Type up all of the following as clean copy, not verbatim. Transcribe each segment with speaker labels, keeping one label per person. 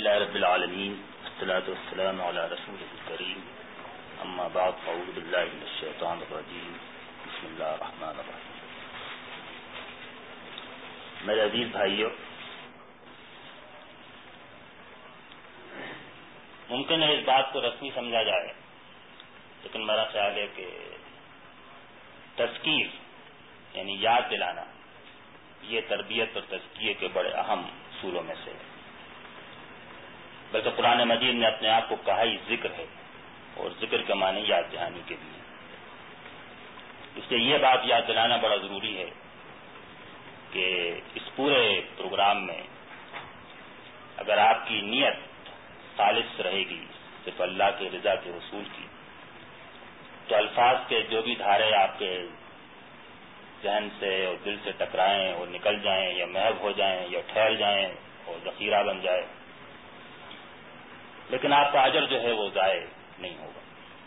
Speaker 1: لله رب العالمين والصلاة والسلام على رسوله الكريم اما بعد فاعوذ بالله من الشيطان الرجيم بسم الله الرحمن الرحيم. میرے عزیز بھائیو، ممکن ہے اس بات کو رسمی سمجھا جائے، لیکن میرا خیال ہے کہ تذکیر یعنی یاد دلانا یہ تربیت اور تزکیے کے بڑے اہم اصولوں میں سے ہے. بلکہ قرآن مجید نے اپنے آپ کو کہا ہی ذکر ہے، اور ذکر کے معنی یاد دہانی کے لیے. اس لیے یہ بات یاد دلانا بڑا ضروری ہے کہ اس پورے پروگرام میں اگر آپ کی نیت خالص رہے گی صرف اللہ کے رضا کے حصول کی، تو الفاظ کے جو بھی دھارے آپ کے ذہن سے اور دل سے ٹکرائیں اور نکل جائیں یا محو ہو جائیں یا ٹھہر جائیں اور ذخیرہ بن جائے، لیکن آپ کا اجر جو ہے وہ ضائع نہیں ہوگا.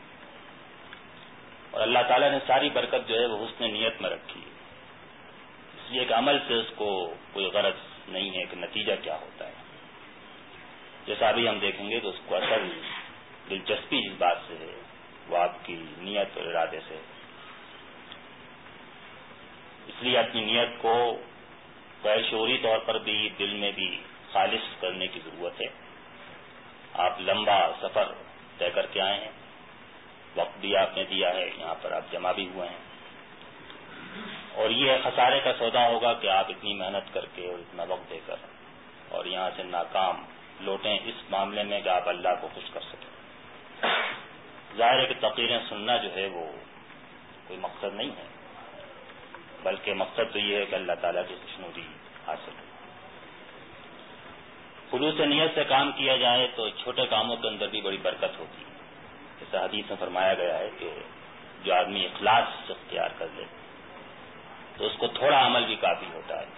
Speaker 1: اور اللہ تعالیٰ نے ساری برکت جو ہے وہ حسن نیت میں رکھی ہے. اس لیے کہ عمل سے اس کو کوئی غرض نہیں ہے کہ نتیجہ کیا ہوتا ہے. جیسا ابھی ہم دیکھیں گے تو اس کو اصل دلچسپی اس بات سے ہے وہ آپ کی نیت اور ارادے سے. اس لیے اپنی نیت کو غیر شعوری طور پر بھی دل میں بھی خالص کرنے کی ضرورت ہے. آپ لمبا سفر طے کر کے آئے ہیں، وقت بھی آپ نے دیا ہے، یہاں پر آپ جمع بھی ہوئے ہیں، اور یہ خسارے کا سودا ہوگا کہ آپ اتنی محنت کر کے اور اتنا وقت دے کر اور یہاں سے ناکام لوٹیں اس معاملے میں کہ آپ اللہ کو خوش کر سکیں. ظاہر ہے کہ تقریریں سننا جو ہے وہ کوئی مقصد نہیں ہے، بلکہ مقصد تو یہ ہے کہ اللہ تعالیٰ کی خوشنودی حاصل ہو. خلوص نیت سے کام کیا جائے تو چھوٹے کاموں کے اندر بھی بڑی برکت ہوتی ہے. جیسا حدیث میں فرمایا گیا ہے کہ جو آدمی اخلاص اختیار کر لے تو اس کو تھوڑا عمل بھی کافی ہوتا ہے.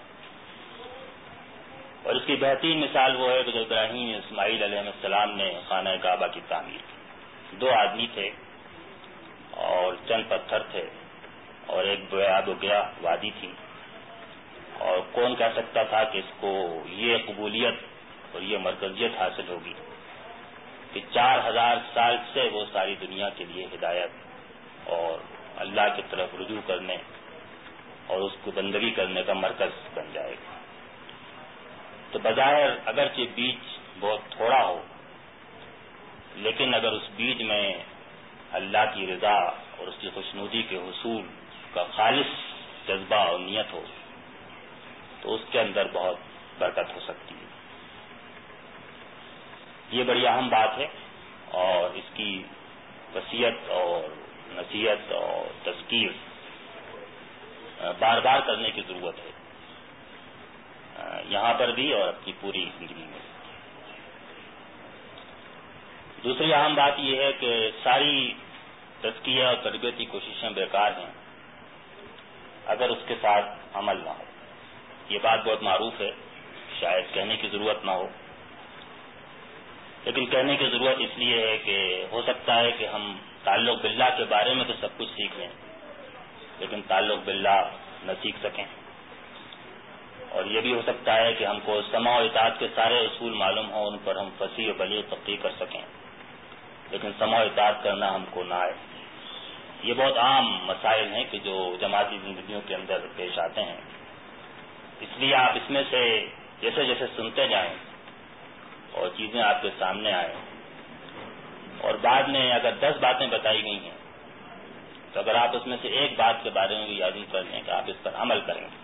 Speaker 1: اور اس کی بہترین مثال وہ ہے کہ جو ابراہیم اسماعیل علیہ السلام نے خانہ کعبہ کی تعمیر کی. 2 آدمی تھے اور چند پتھر تھے اور ایک بیاب و گیا وادی تھی، اور کون کہہ سکتا تھا کہ اس کو یہ قبولیت اور یہ مرکزیت حاصل ہوگی کہ 4000 سال سے وہ ساری دنیا کے لیے ہدایت اور اللہ کی طرف رجوع کرنے اور اس کو بندگی کرنے کا مرکز بن جائے گا. تو بظاہر اگرچہ بیج بہت تھوڑا ہو، لیکن اگر اس بیج میں اللہ کی رضا اور اس کی خوشنودی کے حصول کا خالص جذبہ اور نیت ہو تو اس کے اندر بہت برکت ہو سکتی ہے. یہ بڑی اہم بات ہے، اور اس کی وصیت اور نصیحت اور تذکیر بار بار کرنے کی ضرورت ہے، یہاں پر بھی اور اپنی پوری زندگی میں. دوسری اہم بات یہ ہے کہ ساری تزکیہ اور تربیتی کوششیں بیکار ہیں اگر اس کے ساتھ عمل نہ ہو. یہ بات بہت معروف ہے، شاید کہنے کی ضرورت نہ ہو، لیکن کہنے کی ضرورت اس لیے ہے کہ ہو سکتا ہے کہ ہم تعلق باللہ کے بارے میں تو سب کچھ سیکھ لیں، لیکن تعلق باللہ نہ سیکھ سکیں. اور یہ بھی ہو سکتا ہے کہ ہم کو سماع و اطاعت کے سارے اصول معلوم ہوں، ان پر ہم فصیح و بلیغ تقریر کر سکیں، لیکن سماع و اطاعت کرنا ہم کو نہ آئے. یہ بہت عام مسائل ہیں کہ جو جماعتی زندگیوں کے اندر پیش آتے ہیں. اس لیے آپ اس میں سے جیسے جیسے سنتے جائیں اور چیزیں آپ کے سامنے آئیں، اور بعد میں اگر 10 باتیں بتائی گئی ہیں تو اگر آپ اس میں سے ایک بات کے بارے میں بھی یادی کر لیں کہ آپ اس پر عمل کریں گے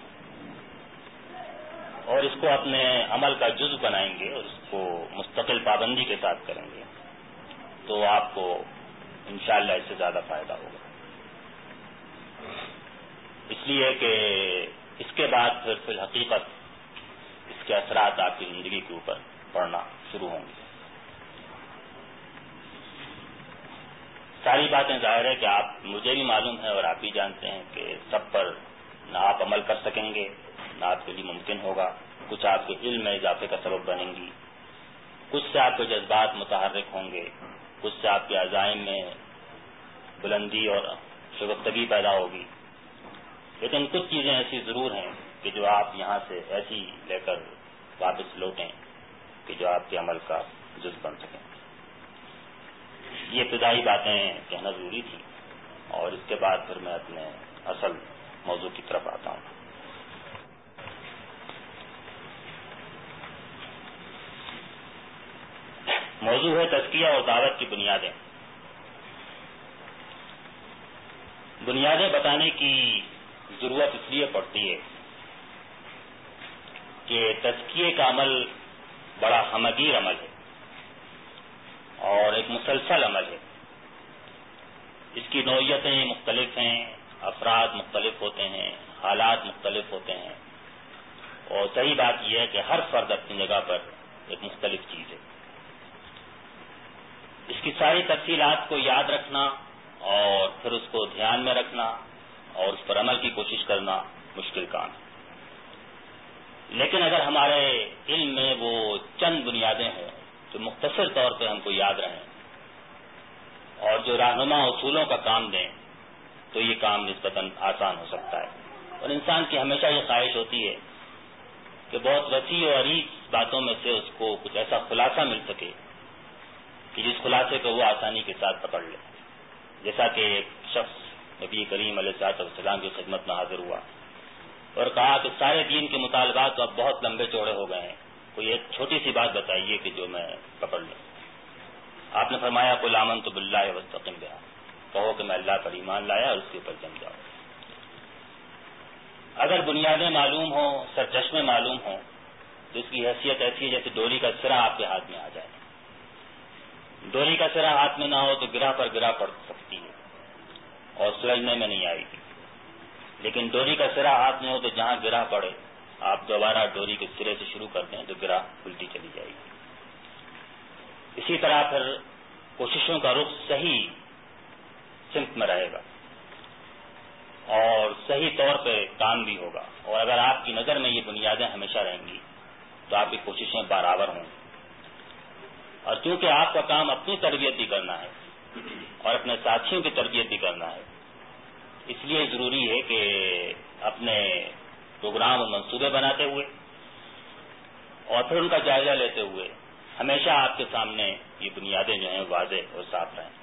Speaker 1: اور اس کو اپنے عمل کا جزء بنائیں گے اور اس کو مستقل پابندی کے ساتھ کریں گے، تو آپ کو انشاءاللہ اس سے زیادہ فائدہ ہوگا. اس لیے کہ اس کے بعد پھر فی الحقیقت اس کے اثرات آپ کی زندگی کے اوپر پڑنا شروع ہوں گے. ساری باتیں ظاہر ہے کہ آپ مجھے بھی معلوم ہے اور آپ بھی جانتے ہیں کہ سب پر نہ آپ عمل کر سکیں گے، نہ آپ کے لیے ممکن ہوگا. کچھ آپ کے علم میں اضافے کا سبب بنیں گی، کچھ سے آپ کے جذبات متحرک ہوں گے، کچھ سے آپ کے عزائم میں بلندی اور شگفتگی پیدا ہوگی. لیکن کچھ چیزیں ایسی ضرور ہیں کہ جو آپ یہاں سے ایسی لے کر واپس لوٹیں کہ جو آپ کے عمل کا جز بن سکیں. یہ ابتدائی باتیں کہنا ضروری تھی، اور اس کے بعد پھر میں اپنے اصل موضوع کی طرف آتا ہوں. موضوع ہے تزکیہ اور دعوت کی بنیادیں. بنیادیں بتانے کی ضرورت اس لیے پڑتی ہے کہ تزکیے کا عمل بڑا ہمگیر عمل ہے اور ایک مسلسل عمل ہے. اس کی نوعیتیں مختلف ہیں، افراد مختلف ہوتے ہیں، حالات مختلف ہوتے ہیں، اور صحیح بات یہ ہے کہ ہر فرد اپنی جگہ پر ایک مختلف چیز ہے. اس کی ساری تفصیلات کو یاد رکھنا اور پھر اس کو دھیان میں رکھنا اور اس پر عمل کی کوشش کرنا مشکل کام ہے. لیکن اگر ہمارے علم میں وہ چند بنیادیں ہوں جو مختصر طور پہ ہم کو یاد رہیں اور جو رہنما اصولوں کا کام دیں تو یہ کام نسبتاً آسان ہو سکتا ہے. اور انسان کی ہمیشہ یہ خواہش ہوتی ہے کہ بہت وسیع و عریض باتوں میں سے اس کو کچھ ایسا خلاصہ مل سکے کہ جس خلاصے کو وہ آسانی کے ساتھ پکڑ لے. جیسا کہ ایک شخص نبی کریم علیہ السلام کی خدمت میں حاضر ہوا اور کہا کہ سارے دین کے مطالبات تو اب بہت لمبے چوڑے ہو گئے ہیں، کوئی ایک چھوٹی سی بات بتائیے کہ جو میں پکڑ لوں. آپ نے فرمایا قل آمنت باللہ واستقم بہا، کہو کہ میں اللہ پر ایمان لایا اور اس کے اوپر جم جاؤ. اگر بنیادیں معلوم ہوں، سرچشمے معلوم ہوں، تو اس کی حیثیت ایسی ہے جیسے ڈوری کا سرا آپ کے ہاتھ میں آ جائے. ڈوری کا سرا ہاتھ میں نہ ہو تو گرہ پر گرہ پڑ سکتی ہے اور سلجھنے میں نہیں آئے گی، لیکن ڈوری کا سرا ہاتھ میں ہو تو جہاں گرہ پڑے آپ دوبارہ ڈوری کے سرے سے شروع کر دیں تو گرہ الٹی چلی جائے گی. اسی طرح پھر کوششوں کا رخ صحیح سمت میں رہے گا اور صحیح طور پہ کام بھی ہوگا. اور اگر آپ کی نظر میں یہ بنیادیں ہمیشہ رہیں گی تو آپ کی کوششیں برابر ہوں گی. اور چونکہ آپ کا کام اپنی تربیت بھی کرنا ہے اور اپنے ساتھیوں کی تربیت بھی کرنا ہے، اس لیے ضروری ہے کہ اپنے پروگرام اور منصوبے بناتے ہوئے اور پھر ان کا جائزہ لیتے ہوئے ہمیشہ آپ کے سامنے یہ بنیادیں جو ہیں واضح اور صاف رہیں.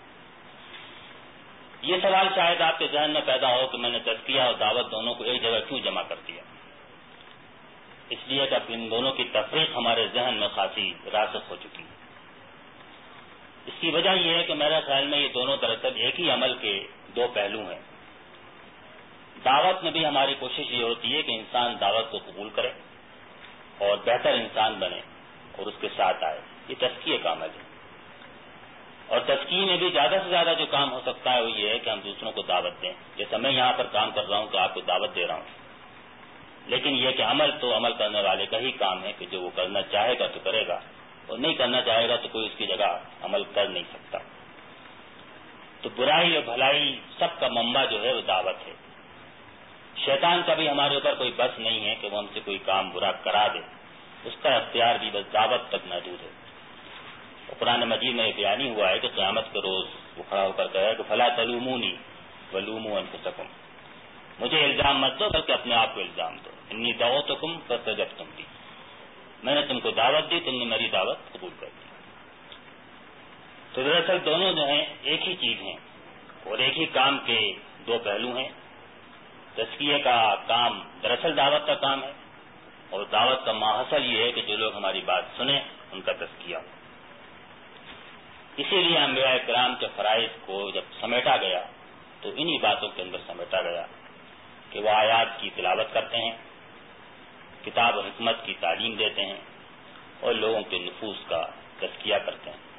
Speaker 1: یہ سوال شاید آپ کے ذہن میں پیدا ہو کہ میں نے تزکیہ اور دعوت دونوں کو ایک جگہ کیوں جمع کر دیا. اس لیے کہ اب ان دونوں کی تفریق ہمارے ذہن میں خاصی راسخ ہو چکی ہے. اس کی وجہ یہ ہے کہ میرے خیال میں یہ دونوں دراصل ایک ہی عمل کے دو پہلو ہیں. دعوت میں بھی ہماری کوشش یہ ہوتی ہے کہ انسان دعوت کو قبول کرے اور بہتر انسان بنے اور اس کے ساتھ آئے. یہ تزکیے کا عمل ہے. اور تزکیے میں بھی زیادہ سے زیادہ جو کام ہو سکتا ہے وہ یہ ہے کہ ہم دوسروں کو دعوت دیں. جیسا میں یہاں پر کام کر رہا ہوں تو آپ کو دعوت دے رہا ہوں، لیکن یہ کہ عمل تو عمل کرنے والے کا ہی کام ہے کہ جو وہ کرنا چاہے گا تو کرے گا اور نہیں کرنا چاہے گا تو کوئی اس کی جگہ عمل کر نہیں سکتا. تو برائی اور بھلائی سب کا منبع جو ہے وہ دعوت ہے. شیطان کا بھی ہمارے اوپر کوئی بس نہیں ہے کہ وہ ہم سے کوئی کام برا کرا دے. اس کا اختیار بھی بس دعوت تک محدود ہے. قرآن مجید میں یہ بیان ہوا ہے کہ قیامت کے روز وہ کھڑا ہو کر کہے کہ فلا تلومونی ولوموا انفسکم، مجھے الزام مت دو بلکہ اپنے آپ کو الزام دو. انی دعوتکم فاستجبتم لی، میں نے تم کو دعوت دی، تم نے میری دعوت قبول کر دی. تو دراصل دونوں جو ہیں ایک ہی چیز ہیں اور ایک ہی کام کے دو پہلو ہیں. تزکیے کا کام دراصل دعوت کا کام ہے اور دعوت کا ماحصل یہ ہے کہ جو لوگ ہماری بات سنیں ان کا تزکیہ ہو. اسی لیے انبیاء کرام کے فرائض کو جب سمیٹا گیا تو انہی باتوں کے اندر سمیٹا گیا کہ وہ آیات کی تلاوت کرتے ہیں، کتاب و حکمت کی تعلیم دیتے ہیں اور لوگوں کے نفوس کا تزکیہ کرتے ہیں.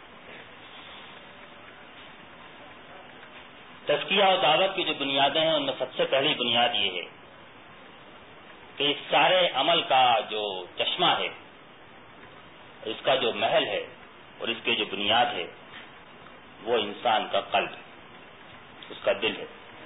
Speaker 1: تزکیہ اور دعوت کی جو بنیادیں ہیں ان میں سب سے پہلی بنیاد یہ ہے کہ اس سارے عمل کا جو چشمہ ہے، اس کا جو محل ہے اور اس کے جو بنیاد ہے وہ انسان کا قلب، اس کا دل ہے.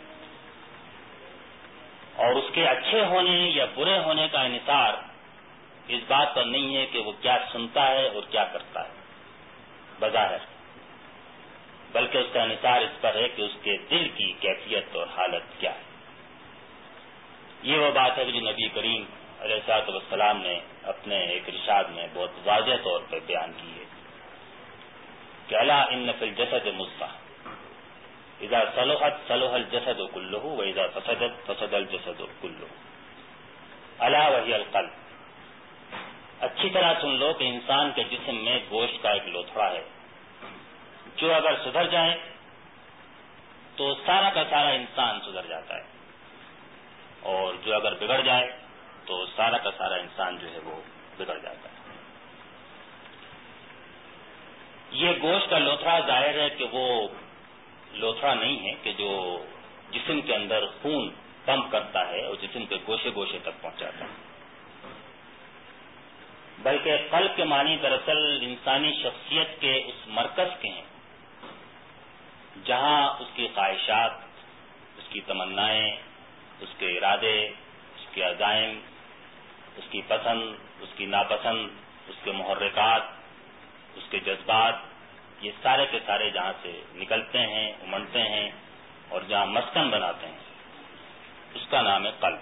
Speaker 1: اور اس کے اچھے ہونے یا برے ہونے کا انحصار اس بات پر نہیں ہے کہ وہ کیا سنتا ہے اور کیا کرتا ہے بظاہر، بلکہ اس کا انحصار اس پر ہے کہ اس کے دل کی کیفیت اور حالت کیا ہے. یہ وہ بات ہے کہ جو نبی کریم علیہ الصلوۃ والسلام نے اپنے ایک ارشاد میں بہت واضح طور پر بیان کی ہے کہ الا ان فی الجسد مضغہ اذا صلحت صلح الجسد كله واذا فسدت فسد الجسد كله الا وهي القلب۔ اچھی طرح سن لو کہ انسان کے جسم میں گوشت کا ایک لوتھڑا ہے، جو اگر سدھر جائے تو سارا کا سارا انسان سدھر جاتا ہے، اور جو اگر بگڑ جائے تو سارا کا سارا انسان جو ہے وہ بگڑ جاتا ہے۔ یہ گوشت کا لوتھڑا ظاہر ہے کہ وہ لوتھڑا نہیں ہے کہ جو جسم کے اندر خون پمپ کرتا ہے اور جسم کے گوشے گوشے تک پہنچاتا ہے، بلکہ قلب کے معنی دراصل انسانی شخصیت کے اس مرکز کے ہیں جہاں اس کی خواہشات، اس کی تمنائیں، اس کے ارادے، اس کے عزائم، اس کی پسند، اس کی ناپسند، اس کے محرکات، اس کے جذبات، یہ سارے کے سارے جہاں سے نکلتے ہیں، امنڈتے ہیں اور جہاں مسکن بناتے ہیں، اس کا نام ہے قلب۔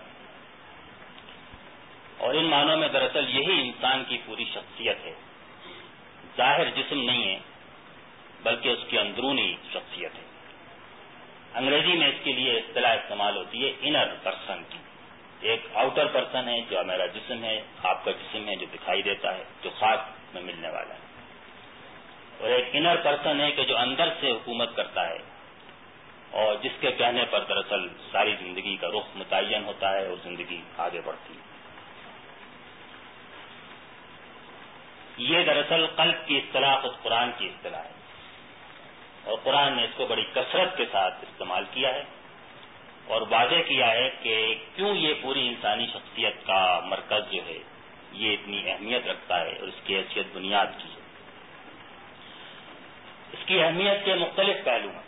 Speaker 1: اور ان معنوں میں دراصل یہی انسان کی پوری شخصیت ہے، ظاہر جسم نہیں ہے بلکہ اس کی اندرونی شخصیت ہے۔ انگریزی میں اس کے لیے اصطلاح استعمال ہوتی ہے انر پرسن کی۔ ایک آؤٹر پرسن ہے جو میرا جسم ہے، آپ کا جسم ہے جو دکھائی دیتا ہے، جو خاک میں ملنے والا ہے، اور ایک انر پرسن ہے کہ جو اندر سے حکومت کرتا ہے اور جس کے کہنے پر دراصل ساری زندگی کا رخ متعین ہوتا ہے اور زندگی آگے بڑھتی ہے۔ یہ دراصل قلب کی اصطلاح خود قرآن کی اصطلاح ہے، اور قرآن نے اس کو بڑی کثرت کے ساتھ استعمال کیا ہے اور واضح کیا ہے کہ کیوں یہ پوری انسانی شخصیت کا مرکز جو ہے یہ اتنی اہمیت رکھتا ہے اور اس کی حیثیت بنیاد کی ہے۔ اس کی اہمیت کے مختلف پہلو ہیں۔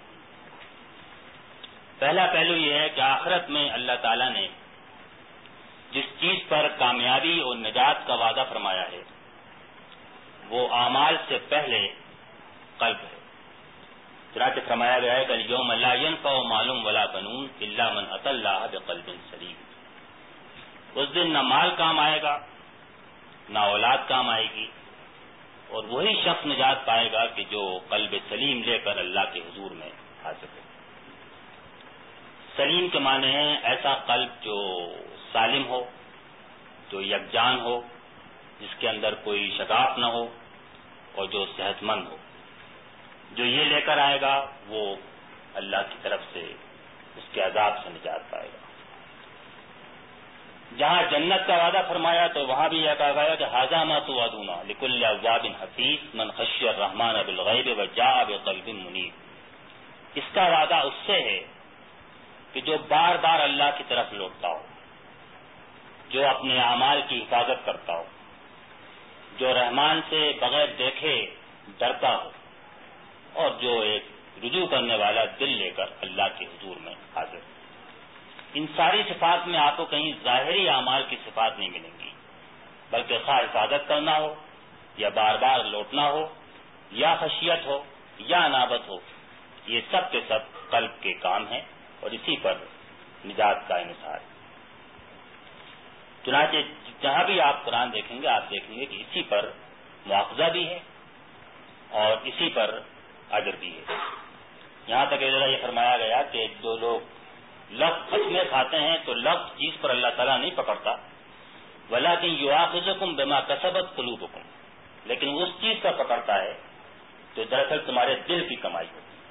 Speaker 1: پہلا پہلو یہ ہے کہ آخرت میں اللہ تعالیٰ نے جس چیز پر کامیابی اور نجات کا وعدہ فرمایا ہے وہ اعمال سے پہلے قلب ہے۔ چنانچہ فرمایا گیا ہے کہ الیوم لا ینفع مال ولا بنون الا من اتى اللہ بقلب سلیم۔ اس دن نہ مال کام آئے گا، نہ اولاد کام آئے گی، اور وہی شخص نجات پائے گا کہ جو قلب سلیم لے کر اللہ کے حضور میں حاضر ہے۔ سلیم کے معنی ہیں ایسا قلب جو سالم ہو، جو یکجان ہو، جس کے اندر کوئی شگاف نہ ہو اور جو صحت مند ہو۔ جو یہ لے کر آئے گا وہ اللہ کی طرف سے اس کے عذاب سے نجات پائے گا۔ جہاں جنت کا وعدہ فرمایا تو وہاں بھی یہ کہا گیا کہ ھذا ما توعدون لکل اواب حفیظ من خشی الرحمن بالغیب وجاء بقلب منیب۔ اس کا وعدہ اس سے ہے کہ جو بار بار اللہ کی طرف لوٹتا ہو، جو اپنے اعمال کی حفاظت کرتا ہو، جو رحمان سے بغیر دیکھے ڈرتا ہو، اور جو ایک رجوع کرنے والا دل لے کر اللہ کے حضور میں حاضر ہے۔ ان ساری صفات میں آپ کو کہیں ظاہری اعمال کی صفات نہیں ملیں گی، بلکہ خواہ حفاظت کرنا ہو یا بار بار لوٹنا ہو یا خشیت ہو یا انابت ہو، یہ سب کے سب قلب کے کام ہیں اور اسی پر نجات کا انحصار ہے۔ چنانچہ جہاں بھی آپ قرآن دیکھیں گے آپ دیکھیں گے کہ اسی پر مواخذہ بھی ہے اور اسی پر اجر بھی ہے۔ یہاں تک یہ فرمایا گیا کہ جو لوگ لفظ قسمیں کھاتے ہیں تو لفظ چیز پر اللہ تعالیٰ نہیں پکڑتا، ولیکن یؤاخذکم بما کسبت قلوبکم، لیکن اس چیز پر پکڑتا ہے جو دراصل تمہارے دل کی کمائی ہوتی ہے۔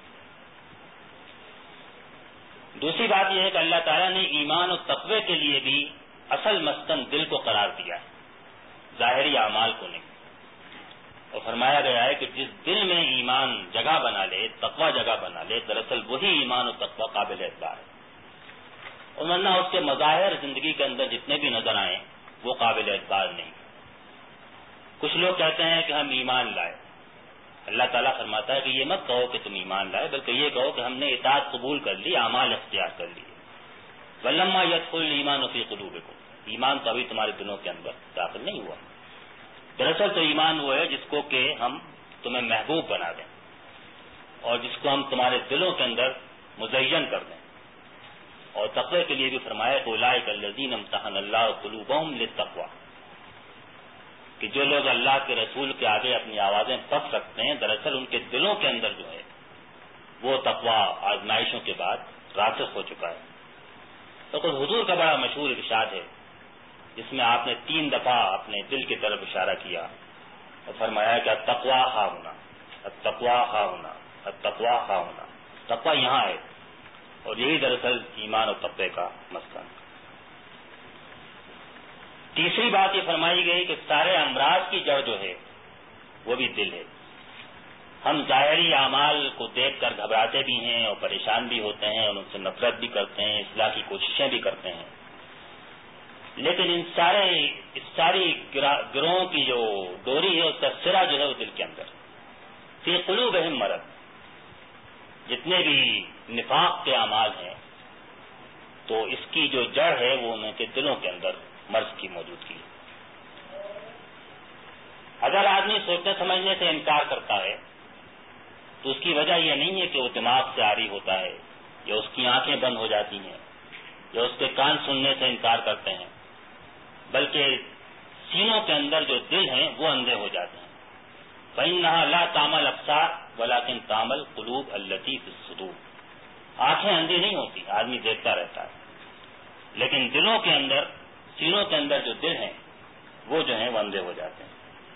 Speaker 1: دوسری بات یہ ہے کہ اللہ تعالیٰ نے ایمان اور تقوی کے لیے بھی اصل مسکن دل کو قرار دیا ہے، ظاہری اعمال کو نہیں، اور فرمایا گیا ہے کہ جس دل میں ایمان جگہ بنا لے، تقوی جگہ بنا لے، دراصل وہی ایمان اور تقوی قابل اعتبار ہے، اور ورنہ اس کے مظاہر زندگی کے اندر جتنے بھی نظر آئیں وہ قابل اعتبار نہیں۔ کچھ لوگ کہتے ہیں کہ ہم ایمان لائے، اللہ تعالیٰ فرماتا ہے کہ یہ مت کہو کہ تم ایمان لائے، بلکہ یہ کہو کہ ہم نے اطاعت قبول کر لی، اعمال اختیار کر لیے۔ وَلَمَّا يَدْخُلِ الْإِيمَانُ فِي قُلُوبِكُمْ، ایمان تو ابھی تمہارے دلوں کے اندر داخل نہیں ہوا۔ دراصل تو ایمان وہ ہے جس کو کہ ہم تمہیں محبوب بنا دیں اور جس کو ہم تمہارے دلوں کے اندر مزین کر دیں۔ اور تقوی کے لیے بھی فرمایا کہ اولئک الذین امتحن اللہ قلوبہم للتقوی، کہ جو لوگ اللہ کے رسول کے آگے اپنی آوازیں پست رکھتے ہیں دراصل ان کے دلوں کے اندر جو ہے وہ تقوی آزمائشوں کے بعد راسخ ہو چکا ہے۔ تو خود حضور کا بڑا مشہور ارشاد ہے جس میں آپ نے 3 دفعہ اپنے دل کی طرف اشارہ کیا اور فرمایا کہ التقوی ہا ہونا، التقوی ہا ہونا، التقوی ہا ہونا، تقوی یہاں ہے، اور یہی دراصل ایمان اور تقوی کا مسکن۔ تیسری بات یہ فرمائی گئی کہ سارے امراض کی جڑ جو ہے وہ بھی دل ہے۔ ہم ظاہری اعمال کو دیکھ کر گھبراتے بھی ہیں اور پریشان بھی ہوتے ہیں اور ان سے نفرت بھی کرتے ہیں، اصلاح کی کوششیں بھی کرتے ہیں، لیکن اس ساری گروہوں کی جو ڈوری ہے اس کا سرا جو ہے وہ دل کے اندر، فی قلوبہم مرض، جتنے بھی نفاق کے اعمال ہیں تو اس کی جو جڑ ہے وہ ان کے دلوں کے اندر مرض کی موجودگی ہے۔ اگر آدمی سوچنے سمجھنے سے انکار کرتا ہے تو اس کی وجہ یہ نہیں ہے کہ وہ دماغ سے عاری ہوتا ہے یا اس کی آنکھیں بند ہو جاتی ہیں یا اس کے کان سننے سے انکار کرتے ہیں، بلکہ سینوں کے اندر جو دل ہیں وہ اندھے ہو جاتے ہیں۔ فإنها لا تعمى الأبصار ولكن تعمى القلوب التي في الصدور، آنکھیں اندھی نہیں ہوتی، آدمی دیکھتا رہتا ہے، لیکن دلوں کے اندر، سینوں کے اندر جو دل ہیں وہ جو ہیں وہ اندھے ہو جاتے ہیں۔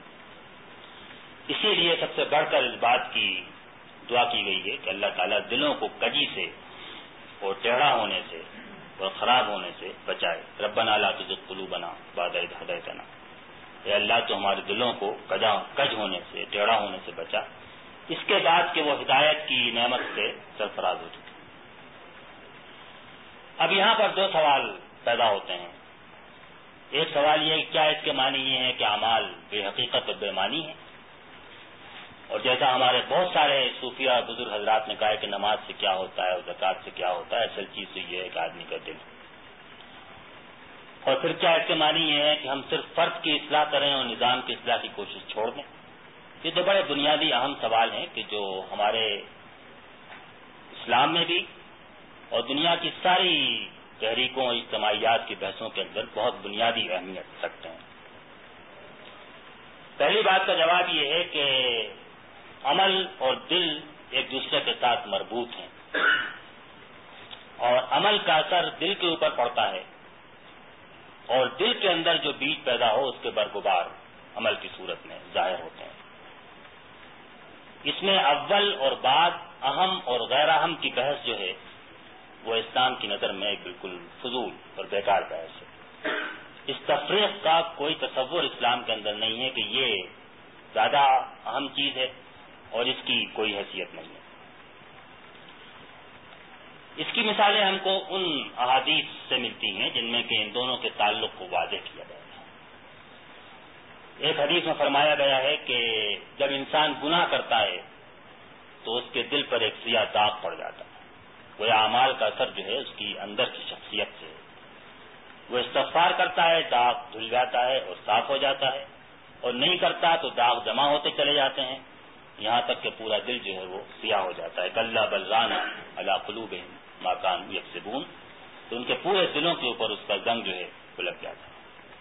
Speaker 1: اسی لیے سب سے بڑھ کر اس بات کی دعا کی گئی ہے کہ اللہ تعالیٰ دلوں کو کجی سے اور ٹیڑھا ہونے سے اور خراب ہونے سے بچائے۔ ربنا لا تزغ قلوبنا بعد إذ هديتنا، اے اللہ تو ہمارے دلوں کو کج ہونے سے، ٹیڑھا ہونے سے بچا، اس کے بعد کہ وہ ہدایت کی نعمت سے سرفراز ہو چکے۔ اب یہاں پر 2 سوال پیدا ہوتے ہیں۔ ایک سوال یہ ہے کہ کیا اس کے معنی یہ ہے کہ اعمال بے حقیقت اور بے معنی ہیں، اور جیسا ہمارے بہت سارے صوفیہ بزرگ حضرات نے کہا ہے کہ نماز سے کیا ہوتا ہے اور زکوٰۃ سے کیا ہوتا ہے، اصل چیز تو یہ ہے کہ آدمی کا دل۔ اور پھر کیا اس کے معنی یہ ہے کہ ہم صرف فرد کی اصلاح کریں اور نظام کی اصلاح کی کوشش چھوڑ دیں؟ یہ تو بڑے بنیادی اہم سوال ہیں کہ جو ہمارے اسلام میں بھی اور دنیا کی ساری تحریکوں اور اجتماعیات کی بحثوں کے اندر بہت بنیادی اہمیت رکھتے ہیں۔ پہلی بات کا جواب یہ ہے کہ عمل اور دل ایک دوسرے کے ساتھ مربوط ہیں، اور عمل کا اثر دل کے اوپر پڑتا ہے، اور دل کے اندر جو بیج پیدا ہو اس کے برگبار عمل کی صورت میں ظاہر ہوتے ہیں۔ اس میں اول اور بعد، اہم اور غیر اہم کی بحث جو ہے وہ اسلام کی نظر میں بالکل فضول اور بیکار بحث ہے۔ اس تفریق کا کوئی تصور اسلام کے اندر نہیں ہے کہ یہ زیادہ اہم چیز ہے اور اس کی کوئی حیثیت نہیں ہے۔ اس کی مثالیں ہم کو ان احادیث سے ملتی ہیں جن میں کہ ان دونوں کے تعلق کو واضح کیا گیا ہے۔ ایک حدیث میں فرمایا گیا ہے کہ جب انسان گناہ کرتا ہے تو اس کے دل پر ایک سیاہ داغ پڑ جاتا ہے، وہ اعمال کا اثر جو ہے اس کی اندر کی شخصیت سے، وہ استغفار کرتا ہے، داغ دھل جاتا ہے اور صاف ہو جاتا ہے، اور نہیں کرتا تو داغ جمع ہوتے چلے جاتے ہیں، یہاں تک کہ پورا دل جو ہے وہ سیاہ ہو جاتا ہے۔ کلا بل ران علی قلوبہم ما کانوا یکسبون، تو ان کے پورے دلوں کے اوپر اس کا زنگ جو ہے وہ لگ جاتا ہے۔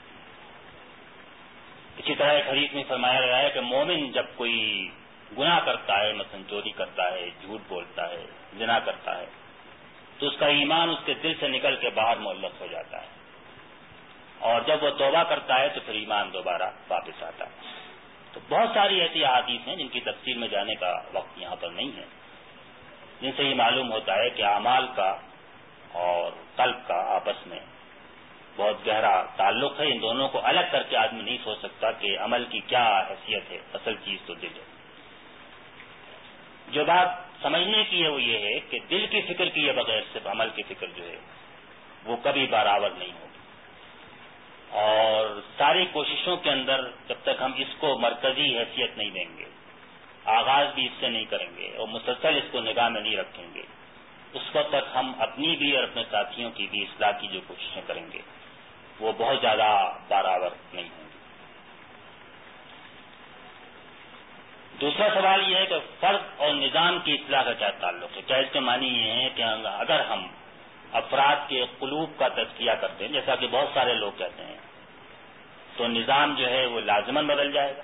Speaker 1: اسی طرح ایک حدیث میں فرمایا گیا ہے کہ مومن جب کوئی گناہ کرتا ہے، مثلا چوری کرتا ہے، جھوٹ بولتا ہے، زنا کرتا ہے، تو اس کا ایمان اس کے دل سے نکل کے باہر معلق ہو جاتا ہے، اور جب وہ توبہ کرتا ہے تو پھر ایمان دوبارہ واپس آتا ہے۔ تو بہت ساری ایسی احادیث ہیں جن کی تفصیل میں جانے کا وقت یہاں پر نہیں ہے، جن سے یہ معلوم ہوتا ہے کہ اعمال کا اور قلب کا آپس میں بہت گہرا تعلق ہے۔ ان دونوں کو الگ کر کے آدمی نہیں سوچ سکتا کہ عمل کی کیا حیثیت ہے، اصل چیز تو دل ہے۔ جو بات سمجھنے کی ہے وہ یہ ہے کہ دل کی فکر کیے بغیر صرف عمل کی فکر جو ہے وہ کبھی برابر نہیں ہوگی، اور ساری کوششوں کے اندر جب تک ہم اس کو مرکزی حیثیت نہیں دیں گے، آغاز بھی اس سے نہیں کریں گے اور مسلسل اس کو نگاہ میں نہیں رکھیں گے، اس وقت تک ہم اپنی بھی اور اپنے ساتھیوں کی بھی اصلاح کی جو کوششیں کریں گے وہ بہت زیادہ برابر نہیں ہوں گی۔ دوسرا سوال یہ ہے کہ فرد اور نظام کی اصلاح کا کیا تعلق ہے؟ کیا اس کے معنی یہ ہے کہ اگر ہم افراد کے قلوب کا تزکیہ کرتے ہیں، جیسا کہ بہت سارے لوگ کہتے ہیں، تو نظام جو ہے وہ لازماً بدل جائے گا۔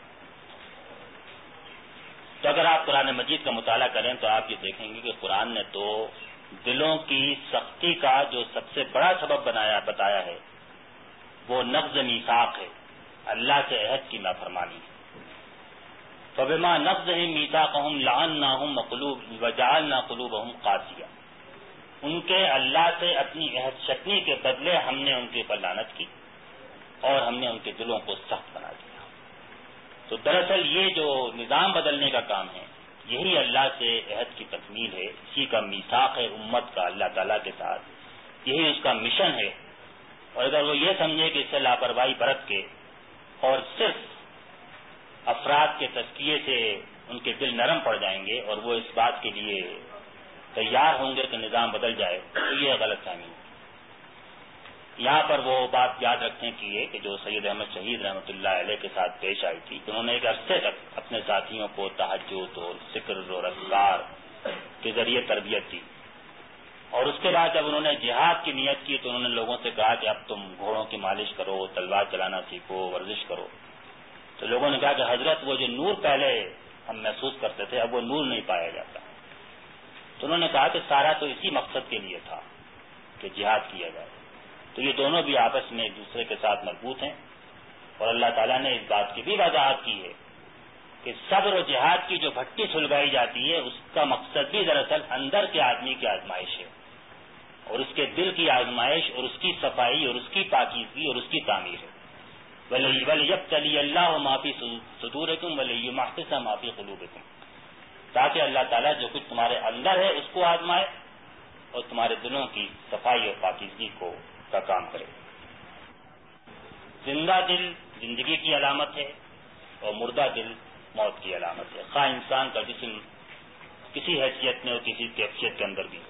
Speaker 1: تو اگر آپ قرآن مجید کا مطالعہ کریں تو آپ یہ دیکھیں گے کہ قرآن نے تو دلوں کی سختی کا جو سب سے بڑا سبب بتایا ہے وہ نقض میثاق ہے، اللہ سے عہد کی نافرمانی ہے۔ فبما نقضهم میثاقهم لعناهم وجعلنا قلوبهم قاسیہ، ان کے اللہ سے اپنی عہد شکنی کے بدلے ہم نے ان کے اوپر لعنت کی اور ہم نے ان کے دلوں کو سخت بنا دیا۔ تو دراصل یہ جو نظام بدلنے کا کام ہے یہی اللہ سے عہد کی تکمیل ہے، اسی کا میثاق ہے امت کا اللہ تعالیٰ کے ساتھ، یہی اس کا مشن ہے۔ اور اگر وہ یہ سمجھے کہ اس سے لاپرواہی برت کے اور صرف افراد کے تزکیے سے ان کے دل نرم پڑ جائیں گے اور وہ اس بات کے لیے تیار ہوں گے کہ نظام بدل جائے، تو یہ غلط فہمی ہے۔ یہاں پر وہ بات یاد رکھنے کی ہے کہ جو سید احمد شہید رحمۃ اللہ علیہ کے ساتھ پیش آئی تھی، انہوں نے ایک عرصے تک اپنے ساتھیوں کو تہجد اور ذکر اور اذکار کے ذریعے تربیت دی، اور اس کے بعد جب انہوں نے جہاد کی نیت کی تو انہوں نے لوگوں سے کہا کہ اب تم گھوڑوں کی مالش کرو، تلوار چلانا سیکھو، ورزش کرو۔ تو لوگوں نے کہا کہ حضرت وہ جو نور پہلے ہم محسوس کرتے تھے اب وہ نور نہیں پایا جاتا۔ تو انہوں نے کہا کہ سارا تو اسی مقصد کے لیے تھا کہ جہاد کیا جائے۔ تو یہ دونوں بھی آپس میں ایک دوسرے کے ساتھ مربوط ہیں، اور اللہ تعالیٰ نے اس بات کی بھی وضاحت کی ہے کہ صبر و جہاد کی جو بھٹی سلگائی جاتی ہے اس کا مقصد بھی دراصل اندر کے آدمی کی آزمائش ہے، اور اس کے دل کی آزمائش اور اس کی صفائی اور اس کی پاکیزگی اور اس کی تعمیر ہے۔ وَلِيَبْتَلِيَ اللَّهُ مَا فِي صُدُورِكُمْ وَلِيُمَحِّصَ مَا فِي قُلُوبِكُمْ، تاکہ اللہ تعالیٰ جو کچھ تمہارے اندر ہے اس کو آزمائے اور تمہارے دلوں کی صفائی اور پاکیزگی کا کام کرے۔ زندہ دل زندگی کی علامت ہے اور مردہ دل موت کی علامت ہے، خواہ انسان کا جسم کسی حیثیت میں اور کسی کیفیت کے اندر بھی ہو۔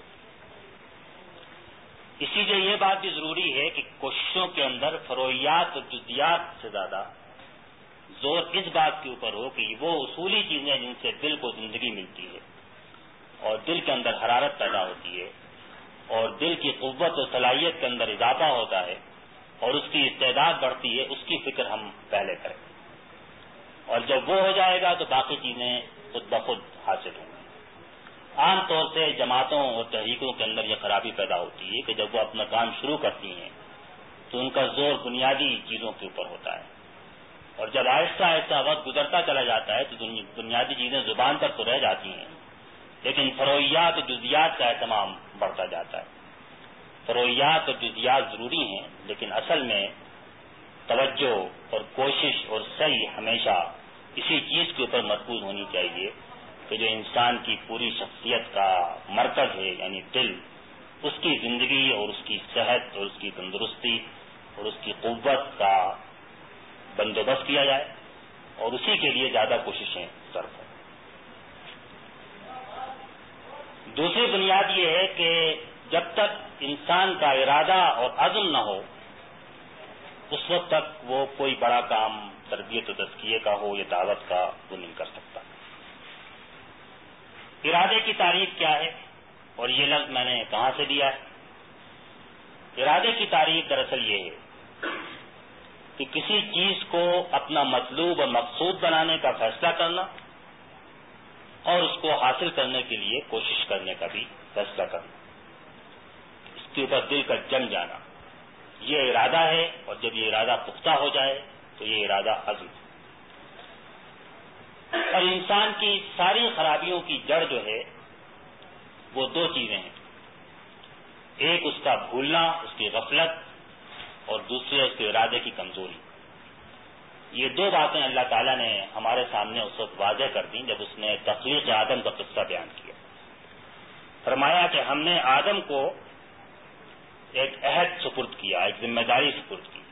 Speaker 1: اسی لیے یہ بات بھی ضروری ہے کہ کوششوں کے اندر فروعیات اور جزیات سے زیادہ زور اس بات کے اوپر ہو کہ وہ اصولی چیزیں جن سے دل کو زندگی ملتی ہے اور دل کے اندر حرارت پیدا ہوتی ہے اور دل کی قوت و صلاحیت کے اندر اضافہ ہوتا ہے اور اس کی استعداد بڑھتی ہے، اس کی فکر ہم پہلے کریں، اور جب وہ ہو جائے گا تو باقی چیزیں خود بخود حاصل ہوں گی۔ عام طور سے جماعتوں اور تحریکوں کے اندر یہ خرابی پیدا ہوتی ہے کہ جب وہ اپنا کام شروع کرتی ہیں تو ان کا زور بنیادی چیزوں کے اوپر ہوتا ہے، اور جب آہستہ آہستہ وقت گزرتا چلا جاتا ہے تو بنیادی چیزیں زبان پر تو رہ جاتی ہیں لیکن فروعیات اور جزیات کا اہتمام بڑھتا جاتا ہے۔ فروعیات اور جزیات ضروری ہیں لیکن اصل میں توجہ اور کوشش اور سعی ہمیشہ اسی چیز کے اوپر مرکوز ہونی چاہیے کہ جو انسان کی پوری شخصیت کا مرکز ہے، یعنی دل، اس کی زندگی اور اس کی صحت اور اس کی تندرستی اور اس کی قوت کا بندوبست کیا جائے اور اسی کے لیے زیادہ کوششیں صرف ہوں۔ دوسری بنیاد یہ ہے کہ جب تک انسان کا ارادہ اور عزم نہ ہو اس وقت تک وہ کوئی بڑا کام تربیت و تزکیے کا ہو یا دعوت کا وہ نہیں کر سکتا۔ ارادے کی تعریف کیا ہے اور یہ لفظ میں نے کہاں سے دیا ہے؟ ارادے کی تعریف دراصل یہ ہے کہ کسی چیز کو اپنا مطلوب اور مقصود بنانے کا فیصلہ کرنا اور اس کو حاصل کرنے کے لیے کوشش کرنے کا بھی فیصلہ کرنا، اس کے اوپر دل کا جم جانا، یہ ارادہ ہے، اور جب یہ ارادہ پختہ ہو جائے تو یہ ارادہ عزم ہے۔ اور انسان کی ساری خرابیوں کی جڑ جو ہے وہ دو چیزیں ہیں، ایک اس کا بھولنا، اس کی غفلت، اور دوسرے اس کے ارادے کی کمزوری۔ یہ دو باتیں اللہ تعالیٰ نے ہمارے سامنے اس وقت واضح کر دیں جب اس نے تخلیق آدم کا قصہ بیان کیا۔ فرمایا کہ ہم نے آدم کو ایک عہد سپرد کیا، ایک ذمہ داری سپرد کی،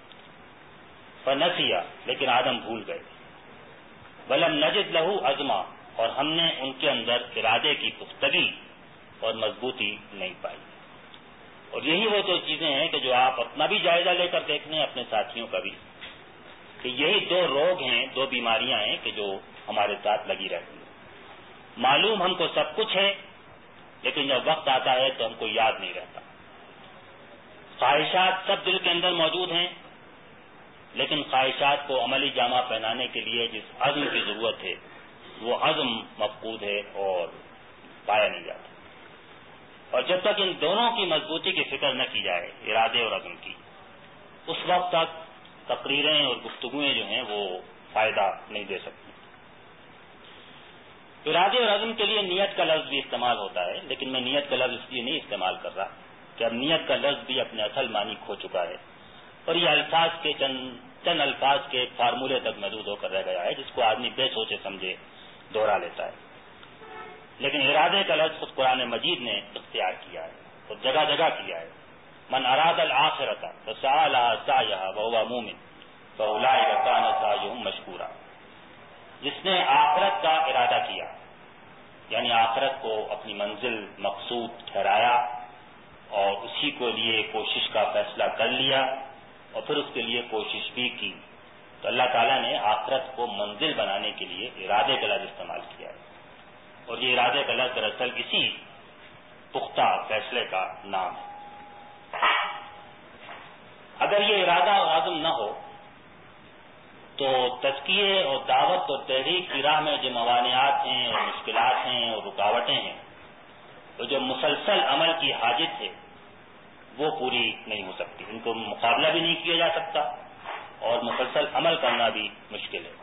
Speaker 1: فنسیا، لیکن آدم بھول گئے، ولم نجد لہو عزما، اور ہم نے ان کے اندر ارادے کی پختگی اور مضبوطی نہیں پائی۔ اور یہی وہ دو چیزیں ہیں کہ جو آپ اپنا بھی جائزہ لے کر دیکھ لیں، اپنے ساتھیوں کا بھی، کہ یہی دو روگ ہیں، دو بیماریاں ہیں کہ جو ہمارے ساتھ لگی رہتی ہیں۔ معلوم ہم کو سب کچھ ہے لیکن جب وقت آتا ہے تو ہم کو یاد نہیں رہتا. خواہشات سب دل کے اندر موجود ہیں، لیکن خواہشات کو عملی جامہ پہنانے کے لیے جس عزم کی ضرورت ہے وہ عزم مفقود ہے اور پایا نہیں جاتا. اور جب تک ان دونوں کی مضبوطی کی فکر نہ کی جائے، ارادے اور عزم کی، اس وقت تک تقریریں اور گفتگویں جو ہیں وہ فائدہ نہیں دے سکتی. ارادے اور عزم کے لیے نیت کا لفظ بھی استعمال ہوتا ہے، لیکن میں نیت کا لفظ اس لیے نہیں استعمال کر رہا کہ اب نیت کا لفظ بھی اپنے اصل معنی کھو چکا ہے اور یہ الفاظ کے چند الفاظ کے فارمولے تک محدود ہو کر رہ گیا ہے جس کو آدمی بے سوچے سمجھے دوہرا لیتا ہے. لیکن ارادے کا لفظ خود قرآن مجید نے اختیار کیا ہے اور جگہ جگہ کیا ہے. من اراد الآخرۃ فسعی لہا سعیھا وہو مؤمن فاولئک کان سعیھم مشکورا. جس نے آخرت کا ارادہ کیا، یعنی آخرت کو اپنی منزل مقصود ٹھہرایا اور اسی کو لیے کوشش کا فیصلہ کر لیا اور پھر اس کے لیے کوشش بھی کی، تو اللہ تعالیٰ نے آخرت کو منزل بنانے کے لیے ارادے کا لفظ استعمال کیا ہے. اور یہ ارادے کا لفظ دراصل اسی پختہ فیصلے کا نام ہے. اگر یہ ارادہ اور عزم نہ ہو تو تزکیے اور دعوت اور تحریک کی راہ میں جو موانعات ہیں اور مشکلات ہیں اور رکاوٹیں ہیں، اور جو مسلسل عمل کی حاجت ہے، وہ پوری نہیں ہو سکتی. ان کو مقابلہ بھی نہیں کیا جا سکتا اور مسلسل عمل کرنا بھی مشکل ہے.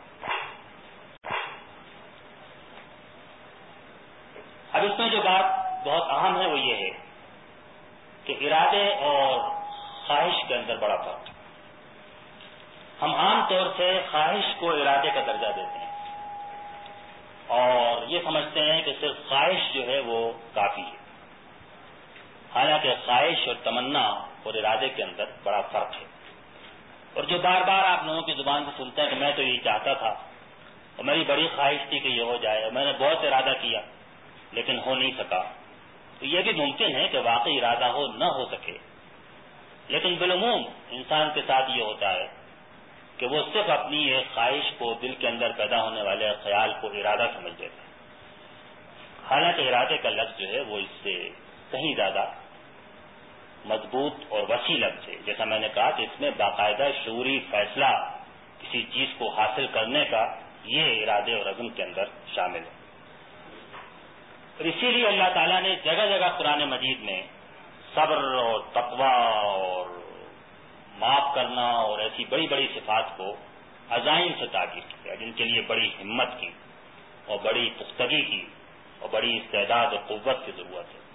Speaker 1: اب اس میں جو بات بہت اہم ہے وہ یہ ہے کہ ارادے اور خواہش کے اندر بڑا فرق ہے. ہم عام طور سے خواہش کو ارادے کا درجہ دیتے ہیں اور یہ سمجھتے ہیں کہ صرف خواہش جو ہے وہ کافی ہے، حالانکہ خواہش اور تمنا اور ارادے کے اندر بڑا فرق ہے. اور جو بار بار آپ لوگوں کی زبان سے سنتے ہیں کہ میں تو یہ چاہتا تھا اور میری بڑی خواہش تھی کہ یہ ہو جائے اور میں نے بہت ارادہ کیا لیکن ہو نہیں سکا، تو یہ بھی ممکن ہے کہ واقعی ارادہ ہو نہ ہو سکے، لیکن بالعموم انسان کے ساتھ یہ ہوتا ہے کہ وہ صرف اپنی ایک خواہش کو، دل کے اندر پیدا ہونے والے خیال کو ارادہ سمجھ لیتے ہیں، حالانکہ ارادے کا لفظ جو ہے وہ اس سے کہیں زیادہ مضبوط اور وسیع لفظ ہے. جیسا میں نے کہا کہ اس میں باقاعدہ شعوری فیصلہ کسی چیز کو حاصل کرنے کا یہ ارادے اور عزم کے اندر شامل ہے. اور اسی لیے اللہ تعالیٰ نے جگہ جگہ قرآن مجید میں صبر اور تقویٰ اور معاف کرنا اور ایسی بڑی بڑی صفات کو عزائم سے تعبیر کیا جن کے لیے بڑی ہمت کی اور بڑی پختگی کی اور بڑی استعداد اور قوت کی ضرورت ہے.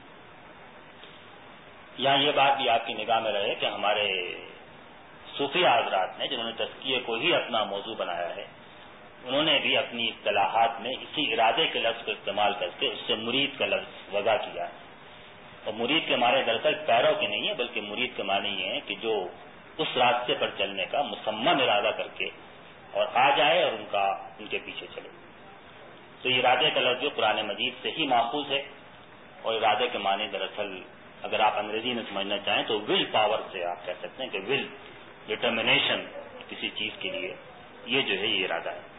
Speaker 1: یہاں یہ بات بھی آپ کی نگاہ میں رہے کہ ہمارے صوفیہ حضرات نے، جنہوں نے تزکیے کو ہی اپنا موضوع بنایا ہے، انہوں نے بھی اپنی اصطلاحات میں اسی ارادے کے لفظ کو استعمال کر کے اس سے مرید کا لفظ وضع کیا ہے. اور مرید کے معنی دراصل پیرو کے نہیں ہے، بلکہ مرید کے معنی یہ ہے کہ جو اس راستے پر چلنے کا مصمم ارادہ کر کے اور آ جائے اور ان کے پیچھے چلے. تو یہ ارادے کا لفظ قرآن مجید سے ہی ماخوذ ہے. اور ارادے کے معنی دراصل اگر آپ انگریزی میں سمجھنا چاہیں تو ول پاور سے آپ کہہ سکتے ہیں کہ ول، ڈٹرمنیشن کسی چیز کے لیے، یہ جو ہے یہ ارادہ ہے.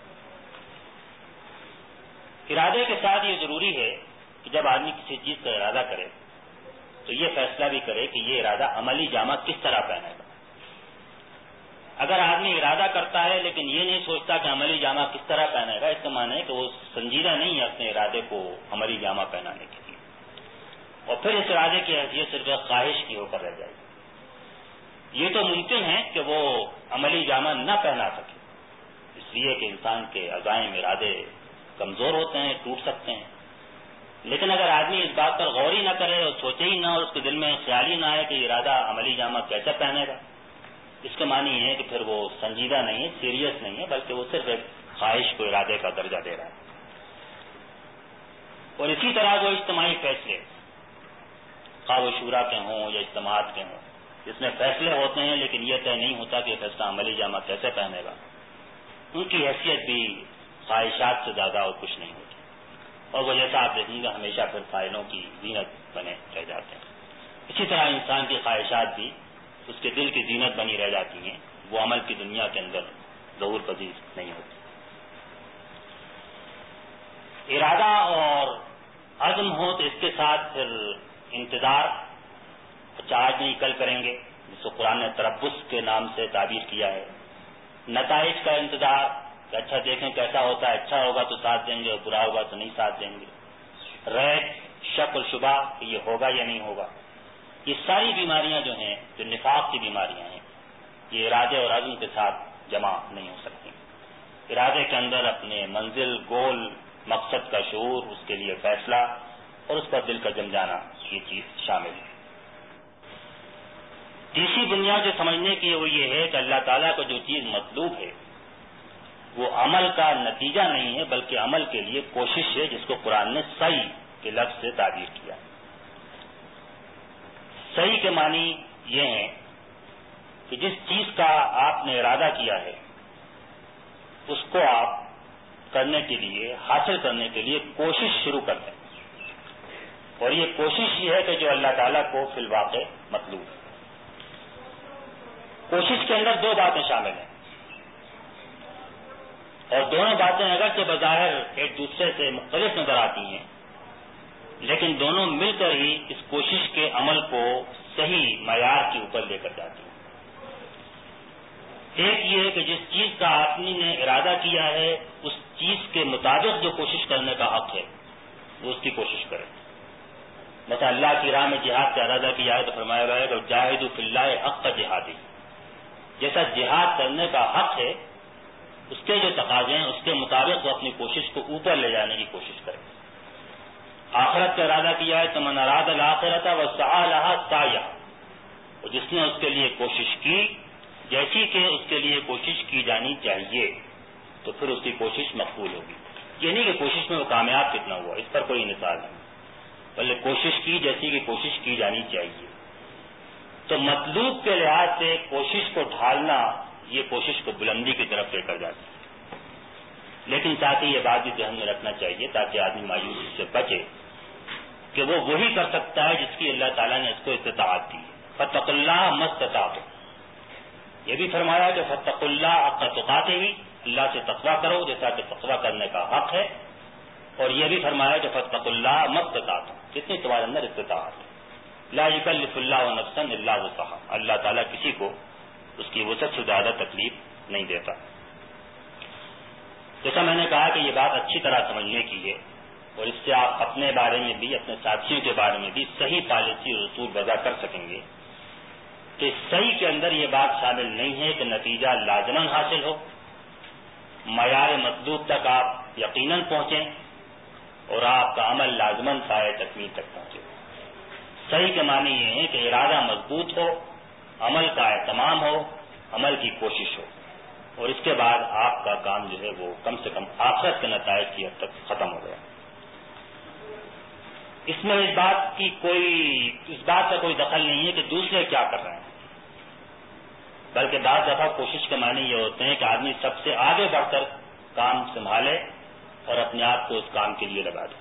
Speaker 1: ارادے کے ساتھ یہ ضروری ہے کہ جب آدمی کسی چیز کا ارادہ کرے تو یہ فیصلہ بھی کرے کہ یہ ارادہ عملی جامہ کس طرح پہنے گا. اگر آدمی ارادہ کرتا ہے لیکن یہ نہیں سوچتا کہ عملی جامہ کس طرح پہنے گا، اس کا معنی ہے کہ وہ سنجیدہ نہیں ہے اپنے ارادے کو عملی جامہ پہنانے کے لیے، اور پھر اس ارادے کی حیثیت صرف ایک خواہش کی ہو کر رہ جائے گی. یہ تو ممکن ہے کہ وہ عملی جامہ نہ پہنا سکے، اس لیے کہ انسان کے عزائم ارادے کمزور ہوتے ہیں، ٹوٹ سکتے ہیں. لیکن اگر آدمی اس بات پر غور ہی نہ کرے اور سوچے ہی نہ اور اس کے دل میں خیال ہی نہ آئے کہ ارادہ عملی جامہ کیسے پہنے گا، اس کا معنی یہ ہے کہ پھر وہ سنجیدہ نہیں ہے، سیریس نہیں ہے، بلکہ وہ صرف ایک خواہش کو ارادے کا درجہ دے رہا ہے. اور اسی طرح وہ اجتماعی فیصلے، خواہ وہ شورا کے ہوں یا اجتماعات کے ہوں، جس میں فیصلے ہوتے ہیں لیکن یہ طے نہیں ہوتا کہ یہ فیصلہ عملی جامہ کیسے پہنے گا، ان کی حیثیت بھی خواہشات سے زیادہ اور کچھ نہیں ہوتی. اور وہ جیسا آپ دیکھیں گے ہمیشہ پھر فائلوں کی زینت بنے رہ جاتے ہیں. اسی طرح انسان کی خواہشات بھی اس کے دل کی زینت بنی رہ جاتی ہیں، وہ عمل کی دنیا کے اندر ظہور پذیر نہیں ہوتی. ارادہ اور عزم ہو تو اس کے ساتھ پھر انتظار، اچھا آج نہیں کل کریں گے، جس کو قرآن نے تربص کے نام سے تعبیر کیا ہے، نتائج کا انتظار کہ اچھا دیکھیں کیسا ہوتا ہے، اچھا ہوگا تو ساتھ دیں گے اور برا ہوگا تو نہیں ساتھ دیں گے، ریب، شک و شبہ کہ یہ ہوگا یا نہیں ہوگا. یہ ساری بیماریاں جو ہیں، جو نفاق کی بیماریاں ہیں، یہ ارادے اور عزم کے ساتھ جمع نہیں ہو سکتی. ارادے کے اندر اپنے منزل، گول، مقصد کا شعور، اس کے لیے فیصلہ اور اس پر دل کا جم جانا، یہ چیز شامل ہے. تیسری بنیاد جو سمجھنے کی ہے وہ یہ ہے کہ اللہ تعالیٰ کو جو چیز مطلوب ہے وہ عمل کا نتیجہ نہیں ہے بلکہ عمل کے لیے کوشش ہے، جس کو قرآن نے سعی کے لفظ سے تعبیر کیا. سعی کے معنی یہ ہیں کہ جس چیز کا آپ نے ارادہ کیا ہے اس کو آپ کرنے کے لیے، حاصل کرنے کے لیے کوشش شروع کر دیں، اور یہ کوشش یہ ہے کہ جو اللہ تعالیٰ کو فی الواقع مطلوب ہے. کوشش کے اندر دو باتیں شامل ہیں، اور دونوں باتیں اگرچہ بظاہر ایک دوسرے سے مختلف نظر آتی ہیں، لیکن دونوں مل کر ہی اس کوشش کے عمل کو صحیح معیار کے اوپر لے کر جاتی ہیں. ایک یہ ہے کہ جس چیز کا آدمی نے ارادہ کیا ہے اس چیز کے مطابق جو کوشش کرنے کا حق ہے وہ اس کی کوشش کرے. مثلا اللہ کی راہ میں جہاد کا ارادہ کیا ہے تو فرمایا گیا ہے کہ جاہدوا فی اللہ حق جہادی، جیسا جہاد کرنے کا حق ہے اس کے جو تقاضے ہیں اس کے مطابق وہ اپنی کوشش کو اوپر لے جانے کی کوشش کرے. آخرت کا ارادہ کیا ہے تو من اراد الآخرۃ وسعی لہا سعیھا، اور جس نے اس کے لیے کوشش کی جیسی کہ اس کے لیے کوشش کی جانی چاہیے تو پھر اس کی کوشش مقبول ہوگی. یہ نہیں کہ کوشش میں وہ کامیاب کتنا ہوا، اس پر کوئی انحصار نہیں، بلکہ کوشش کی جیسی کہ کوشش کی جانی چاہیے. تو مطلوب کے لحاظ سے کوشش کو ڈھالنا یہ کوشش کو بلندی کی طرف لے کر جاتی ہے. لیکن ساتھ ہی یہ بات بھی ذہن میں رکھنا چاہیے تاکہ آدمی مایوسی سے بچے کہ وہ وہی کر سکتا ہے جس کی اللہ تعالیٰ نے اس کو استطاعت دی ہے. فاتقوا اللہ ما استطعتم، یہ بھی فرمایا کہ فاتقوا اللہ حق تقاتہ، اللہ سے تقویٰ کرو جیسا کہ تقویٰ کرنے کا حق ہے، اور یہ بھی فرمایا کہ فاتقوا اللہ ما استطعتم، جتنی تمہارے اندر استطاعت ہے. لا یکلف اللہ نفسا الا وسعہا، اللہ تعالیٰ کسی کو اس کی وسعت سے زیادہ تکلیف نہیں دیتا. جیسا میں نے کہا کہ یہ بات اچھی طرح سمجھنے کی ہے، اور اس سے آپ اپنے بارے میں بھی اپنے ساتھیوں کے بارے میں بھی صحیح پالیسی اور اصول وضع کر سکیں گے کہ صحیح کے اندر یہ بات شامل نہیں ہے کہ نتیجہ لازماً حاصل ہو، معیار مطلوب تک آپ یقیناً پہنچیں اور آپ کا عمل لازماً پائے تکمیل تک پہنچے. صحیح کے معنی یہ ہے کہ ارادہ مضبوط ہو، عمل کا اہتمام ہو، عمل کی کوشش ہو، اور اس کے بعد آپ کا کام جو ہے وہ کم سے کم آخرت کے نتائج کی حد تک ختم ہو گیا. اس میں اس بات کا کوئی دخل نہیں ہے کہ دوسرے کیا کر رہے ہیں، بلکہ بعض دفعہ کوشش کے معنی یہ ہوتے ہیں کہ آدمی سب سے آگے بڑھ کر کام سنبھالے اور اپنے آپ کو اس کام کے لیے لگا دے.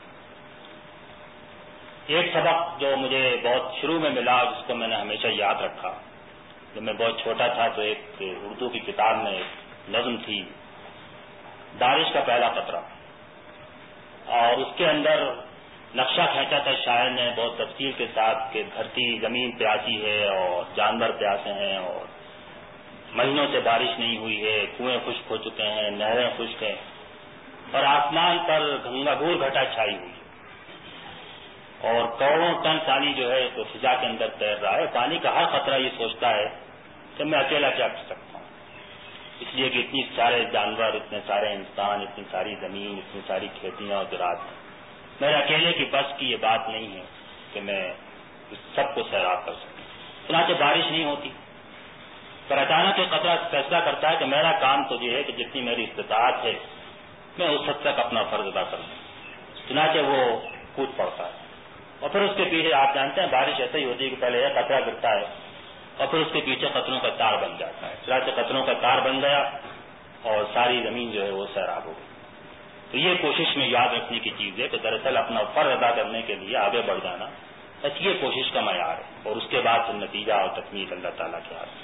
Speaker 1: ایک سبق جو مجھے بہت شروع میں ملا اور جس کو میں نے ہمیشہ یاد رکھا، جب میں بہت چھوٹا تھا تو ایک اردو کی کتاب میں ایک نظم تھی، بارش کا پہلا قطرہ، اور اس کے اندر نقشہ کھینچا تھا شاعر نے بہت تفصیل کے ساتھ کہ دھرتی زمین پیاسی ہے اور جانور پیاسے ہیں اور مہینوں سے بارش نہیں ہوئی ہے، کنویں خشک ہو چکے ہیں، نہریں خشک ہیں، اور آسمان پر گھنگھور گھٹا چھائی ہوئی اور کروڑوں ٹن پانی جو ہے تو فضا کے اندر تیر رہا ہے. پانی کا ہر قطرہ یہ سوچتا ہے کہ میں اکیلا کیا کر سکتا ہوں، اس لیے کہ اتنی سارے جانور، اتنے سارے انسان، اتنی ساری زمین، اتنی ساری کھیتیاں اور زراعت ہیں، میرے اکیلے کی بس کی یہ بات نہیں ہے کہ میں اس سب کو سیراب کر سکوں. چنانچہ بارش نہیں ہوتی، پر اچانک ایک قطرہ فیصلہ کرتا ہے کہ میرا کام تو یہ ہے کہ جتنی میری استطاعت ہے میں اس حد تک اپنا فرض ادا کروں. چنانچہ وہ کود پڑتا ہے، اور پھر اس کے پیچھے آپ جانتے ہیں بارش ایسے ہی ہوتی ہے کہ پہلے ایک قطرہ گرتا ہے اور پھر اس کے پیچھے قطروں کا تار بن جاتا ہے. چنانچہ قطروں کا تار بن گیا اور ساری زمین جو ہے وہ سیراب ہو گئی. تو یہ کوشش میں یاد رکھنے کی چیز ہے کہ دراصل اپنا فرض ادا کرنے کے لیے آگے بڑھ جانا بس یہ کوشش کا معیار ہے، اور اس کے بعد پھر نتیجہ اور تکمیل اللہ تعالیٰ کے ہاتھ.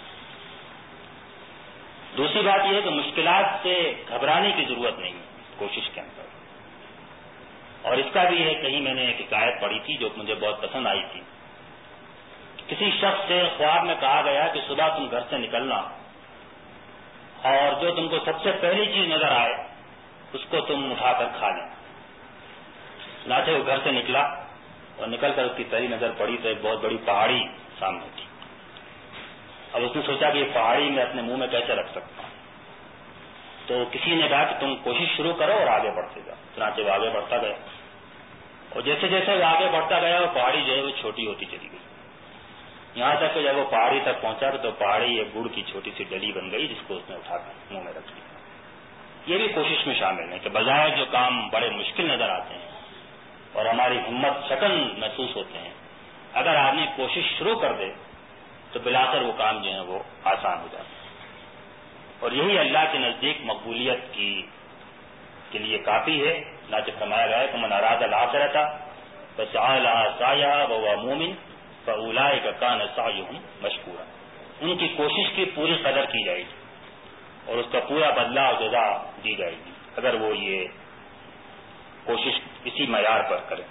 Speaker 1: دوسری بات یہ ہے کہ مشکلات سے گھبرانے کی ضرورت نہیں ہے کوشش کے اندر. اور اس کا بھی ہے، کہیں میں نے ایک حکایت پڑھی تھی جو مجھے بہت پسند آئی تھی. کسی شخص سے خواب میں کہا گیا کہ صبح تم گھر سے نکلنا اور جو تم کو سب سے پہلی چیز نظر آئے اس کو تم اٹھا کر کھا لیں. چنانچہ وہ گھر سے نکلا اور نکل کر اس کی پہلی نظر پڑی تو ایک بہت بڑی پہاڑی سامنے تھی. اب اس نے سوچا کہ یہ پہاڑی میں اپنے منہ میں کیسے رکھ سکتا ہوں. تو کسی نے کہا کہ تم کوشش شروع کرو اور آگے بڑھتے جاؤ. چنانچہ وہ آگے بڑھتا گیا اور جیسے جیسے وہ آگے بڑھتا گیا وہ پہاڑی جو ہے وہ چھوٹی ہوتی چلی گئی. یہاں تک کہ جب وہ پہاڑی تک پہنچا تو پہاڑی ایک گڑ کی چھوٹی سی ڈلی بن گئی جس کو اس نے اٹھا کر منہ میں رکھ لیا. یہ بھی کوشش میں شامل ہے کہ بظاہر جو کام بڑے مشکل نظر آتے ہیں اور ہماری ہمت شکن محسوس ہوتے ہیں، اگر آدمی کوشش شروع کر دے تو بلا کر وہ کام جو ہے وہ آسان ہو جاتا ہے. اور یہی اللہ کے نزدیک مقبولیت کے لیے کافی ہے. چنانچہ فرمایا گیا ہے کہ من اراد الآخرۃ فسعی لها سعیها وهو مؤمن فاولئک کان سعیهم مشکورا. ان کی کوشش کی پوری قدر کی جائے گی اور اس کا پورا بدلہ اور جزا دی جائے گی اگر وہ یہ کوشش اسی معیار پر کریں.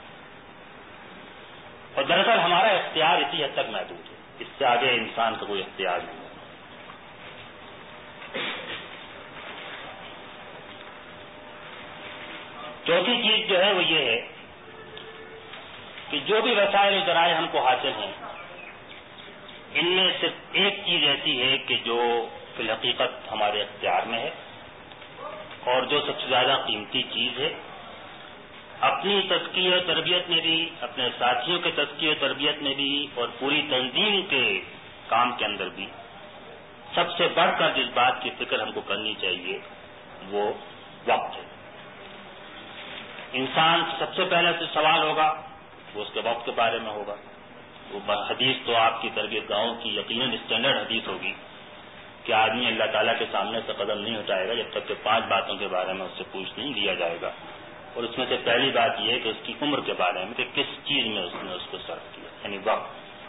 Speaker 1: اور دراصل ہمارا اختیار اسی حد تک محدود ہے، اس سے آگے انسان کا کوئی اختیار نہیں ہے. چوتھی چیز جو ہے وہ یہ ہے کہ جو بھی وسائل و ذرائع ہم کو حاصل ہیں ان میں صرف ایک چیز ایسی ہے کہ جو فی الحقیقت ہمارے اختیار میں ہے اور جو سب سے زیادہ قیمتی چیز ہے. اپنی تزکیہ و تربیت میں بھی، اپنے ساتھیوں کے تزکیہ و تربیت میں بھی اور پوری تنظیم کے کام کے اندر بھی سب سے بڑھ کر جس بات کی فکر ہم کو کرنی چاہیے وہ وقت ہے. انسان سب سے پہلے جو سوال ہوگا وہ اس کے وقت کے بارے میں ہوگا. وہ حدیث تو آپ کی تربیت گاؤں کی یقیناً اسٹینڈرڈ حدیث ہوگی کہ آدمی اللہ تعالیٰ کے سامنے سے قدم نہیں اٹھائے گا جب تک کہ 5 باتوں کے بارے میں اس سے پوچھ نہیں لیا جائے گا. اور اس میں سے پہلی بات یہ ہے کہ اس کی عمر کے بارے میں کہ کس چیز میں اس نے اس کو صرف کیا، یعنی وقت.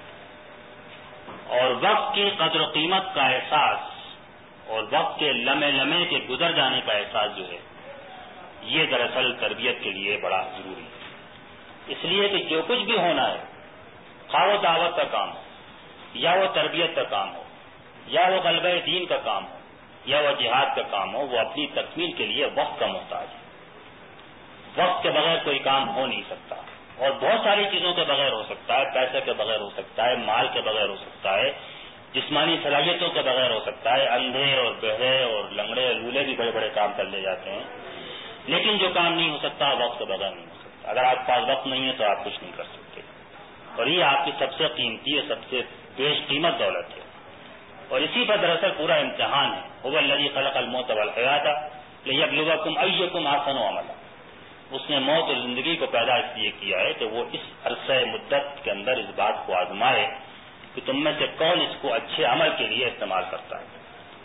Speaker 1: اور وقت کی قدر و قیمت کا احساس اور وقت کے لمحے لمحے کے گزر جانے کا احساس جو ہے یہ دراصل تربیت کے لیے بڑا ضروری ہے. اس لیے کہ جو کچھ بھی ہونا ہے، خواہ وہ دعوت کا کام ہو یا وہ تربیت کا کام ہو یا وہ غلبہ دین کا کام ہو یا وہ جہاد کا کام ہو، وہ اپنی تکمیل کے لیے وقت کا محتاج ہے. وقت کے بغیر کوئی کام ہو نہیں سکتا اور بہت ساری چیزوں کے بغیر ہو سکتا ہے. پیسے کے بغیر ہو سکتا ہے، مال کے بغیر ہو سکتا ہے، جسمانی صلاحیتوں کے بغیر ہو سکتا ہے. اندھے اور بہرے اور لنگڑے لولے بھی بڑے بڑے کام کر لے جاتے ہیں، لیکن جو کام نہیں ہو سکتا وقت کے بغیر نہیں ہو سکتا. اگر آپ کے پاس وقت نہیں ہے تو آپ کچھ نہیں کر سکتے. اور یہ آپ کی سب سے قیمتی اور سب سے بیش قیمت دولت ہے. اور اسی پر دراصل پورا امتحان ہے. هو الذی خلق الموت والحیاۃ لیبلوکم ایکم احسن عملا. اس نے موت اور زندگی کو پیدا اس لیے کیا ہے کہ وہ اس عرصہ مدت کے اندر اس بات کو آزمائے کہ تم میں سے کون اس کو اچھے عمل کے لیے استعمال کرتا ہے.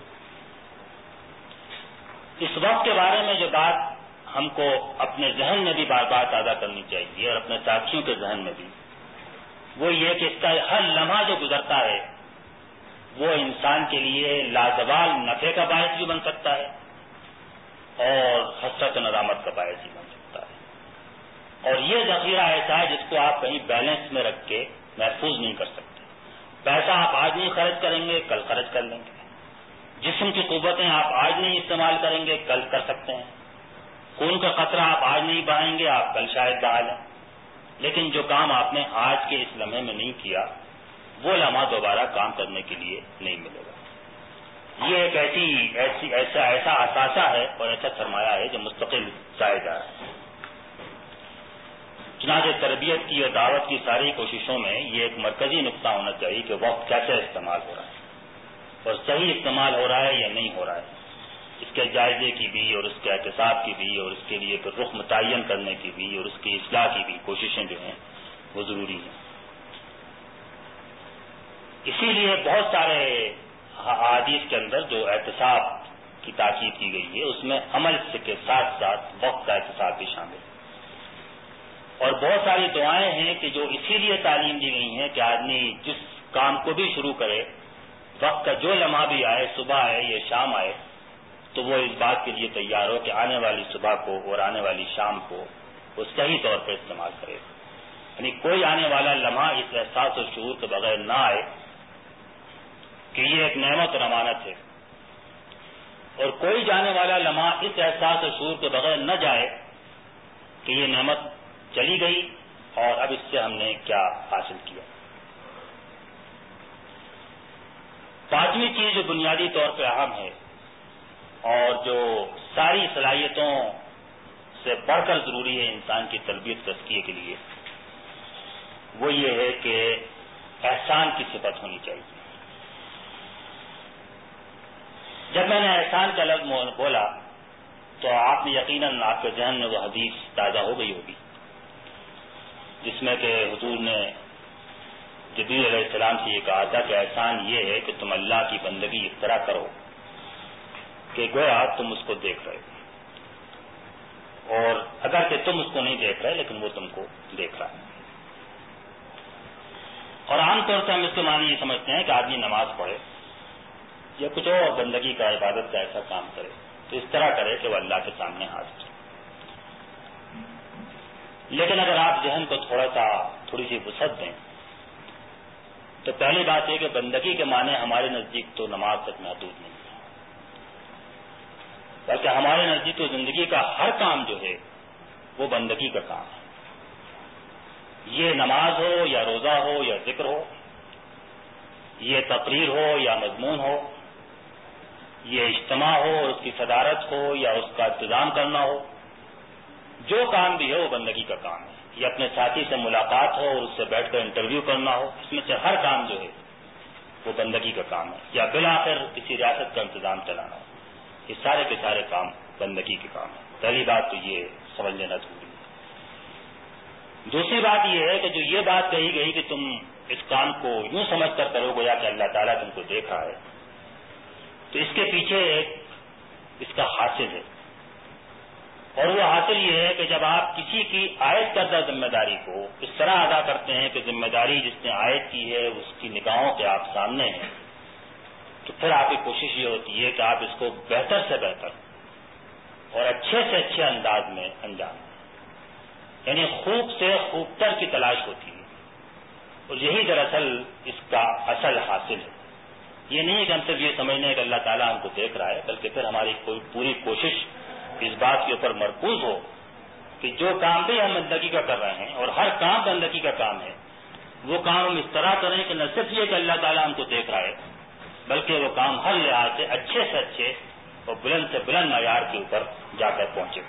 Speaker 1: اس وقت کے بارے میں جو بات ہم کو اپنے ذہن میں بھی بار بار تازہ کرنی چاہیے اور اپنے ساتھیوں کے ذہن میں بھی، وہ یہ کہ اس کا ہر لمحہ جو گزرتا ہے وہ انسان کے لیے لازوال نفع کا باعث بھی بن سکتا ہے اور حسرت و ندامت کا باعث بھی بن سکتا ہے. اور یہ ذخیرہ ایسا ہے جس کو آپ کہیں بیلنس میں رکھ کے محفوظ نہیں کر سکتے. پیسہ آپ آج نہیں خرچ کریں گے کل خرچ کر لیں گے. جسم کی قوتیں آپ آج نہیں استعمال کریں گے کل کر سکتے ہیں. خون کا قطرہ آپ آج نہیں بہائیں گے آپ کل شاید بہا لیں. لیکن جو کام آپ نے آج کے اس لمحے میں نہیں کیا وہ لمحہ دوبارہ کام کرنے کے لیے نہیں ملے گا. یہ ایک ایسا اثاثہ ہے اور ایسا سرمایہ ہے جو مستقل ضائع جا رہا ہے. چنانچہ تربیت کی اور دعوت کی ساری کوششوں میں یہ ایک مرکزی نقطہ ہونا چاہیے کہ وقت کیسے استعمال ہو رہا ہے اور صحیح استعمال ہو رہا ہے یا نہیں ہو رہا ہے. اس کے جائزے کی بھی اور اس کے احتساب کی بھی اور اس کے لیے پھر رخ متعین کرنے کی بھی اور اس کی اصلاح کی بھی کوششیں جو ہیں وہ ضروری ہیں. اسی لیے بہت سارے احادیث کے اندر جو احتساب کی تاکید کی گئی ہے اس میں عمل کے ساتھ ساتھ وقت کا احتساب بھی شامل ہے. اور بہت ساری دعائیں ہیں کہ جو اسی لیے تعلیم دی گئی ہیں کہ آدمی جس کام کو بھی شروع کرے وقت کا جو لمحہ بھی آئے، صبح آئے یا شام آئے، تو وہ اس بات کے لیے تیار ہو کہ آنے والی صبح کو اور آنے والی شام کو وہ صحیح طور پر استعمال کرے. یعنی کوئی آنے والا لمحہ اس احساس و شعور کے بغیر نہ آئے کہ یہ ایک نعمت اور امانت ہے، اور کوئی جانے والا لمحہ اس احساس و شعور کے بغیر نہ جائے کہ یہ نعمت چلی گئی اور اب اس سے ہم نے کیا حاصل کیا. پانچویں چیز جو بنیادی طور پہ اہم ہے اور جو ساری صلاحیتوں سے بڑھ کر ضروری ہے انسان کی تربیت تزکیے کے لیے، وہ یہ ہے کہ احسان کی صفت ہونی چاہیے. جب میں نے احسان کا لفظ بولا تو آپ نے یقیناً آپ کے ذہن میں وہ حدیث تازہ ہو گئی ہوگی جس میں کہ حضور نے جبریل علیہ السلام سے یہ کہا تھا کہ احسان یہ ہے کہ تم اللہ کی بندگی اس طرح کرو کہ گویا تم اس کو دیکھ رہے ہو، اور اگر کہ تم اس کو نہیں دیکھ رہے لیکن وہ تم کو دیکھ رہا ہے. اور عام طور سے ہم اس کے معنی یہ سمجھتے ہیں کہ آدمی نماز پڑھے یا کچھ اور بندگی کا عبادت کا ایسا کام کرے تو اس طرح کرے کہ وہ اللہ کے سامنے حاضر. لیکن اگر آپ ذہن کو تھوڑی سی وسعت دیں تو پہلی بات یہ کہ بندگی کے معنی ہمارے نزدیک تو نماز تک محدود نہیں ہے، بلکہ ہمارے نزدیک تو زندگی کا ہر کام جو ہے وہ بندگی کا کام ہے. یہ نماز ہو یا روزہ ہو یا ذکر ہو، یہ تقریر ہو یا مضمون ہو، یہ اجتماع ہو اور اس کی صدارت ہو یا اس کا انتظام کرنا ہو، جو کام بھی ہے وہ بندگی کا کام ہے. یہ اپنے ساتھی سے ملاقات ہو اور اس سے بیٹھ کر انٹرویو کرنا ہو، اس میں سے ہر کام جو ہے وہ بندگی کا کام ہے. یا بالآخر کسی ریاست کا انتظام چلانا ہو، یہ سارے کے سارے کام بندگی کے کام ہیں. پہلی بات تو یہ سمجھ لینا ضروری ہے. دوسری بات یہ ہے کہ جو یہ بات کہی گئی کہ تم اس کام کو یوں سمجھ کر کرو گویا کہ اللہ تعالیٰ تم کو دیکھ رہا ہے، تو اس کے پیچھے اس کا حاصل ہے، اور وہ حاصل یہ ہے کہ جب آپ کسی کی عائد کردہ ذمہ داری کو اس طرح ادا کرتے ہیں کہ ذمہ داری جس نے عائد کی ہے اس کی نگاہوں کے آپ سامنے ہیں، تو پھر آپ کی کوشش یہ ہوتی ہے کہ آپ اس کو بہتر سے بہتر اور اچھے سے اچھے انداز میں انجام دیں. یعنی خوب سے خوبتر کی تلاش ہوتی ہے، اور یہی دراصل اس کا اصل حاصل ہے. یہ نہیں ہے کہ ہم صرف یہ سمجھنے ہیں کہ اللہ تعالیٰ ہم کو دیکھ رہا ہے، بلکہ پھر ہماری پوری کوشش اس بات کے اوپر مرکوز ہو کہ جو کام بھی ہم بندگی کا کر رہے ہیں، اور ہر کام بندگی کا کام ہے، وہ کام ہم اس طرح کریں کہ نہ صرف یہ کہ اللہ تعالیٰ ہم کو دیکھ رہا ہے، بلکہ وہ کام ہر لحاظ سے اچھے اور بلند سے بلند معیار کے اوپر جا کر پہنچے.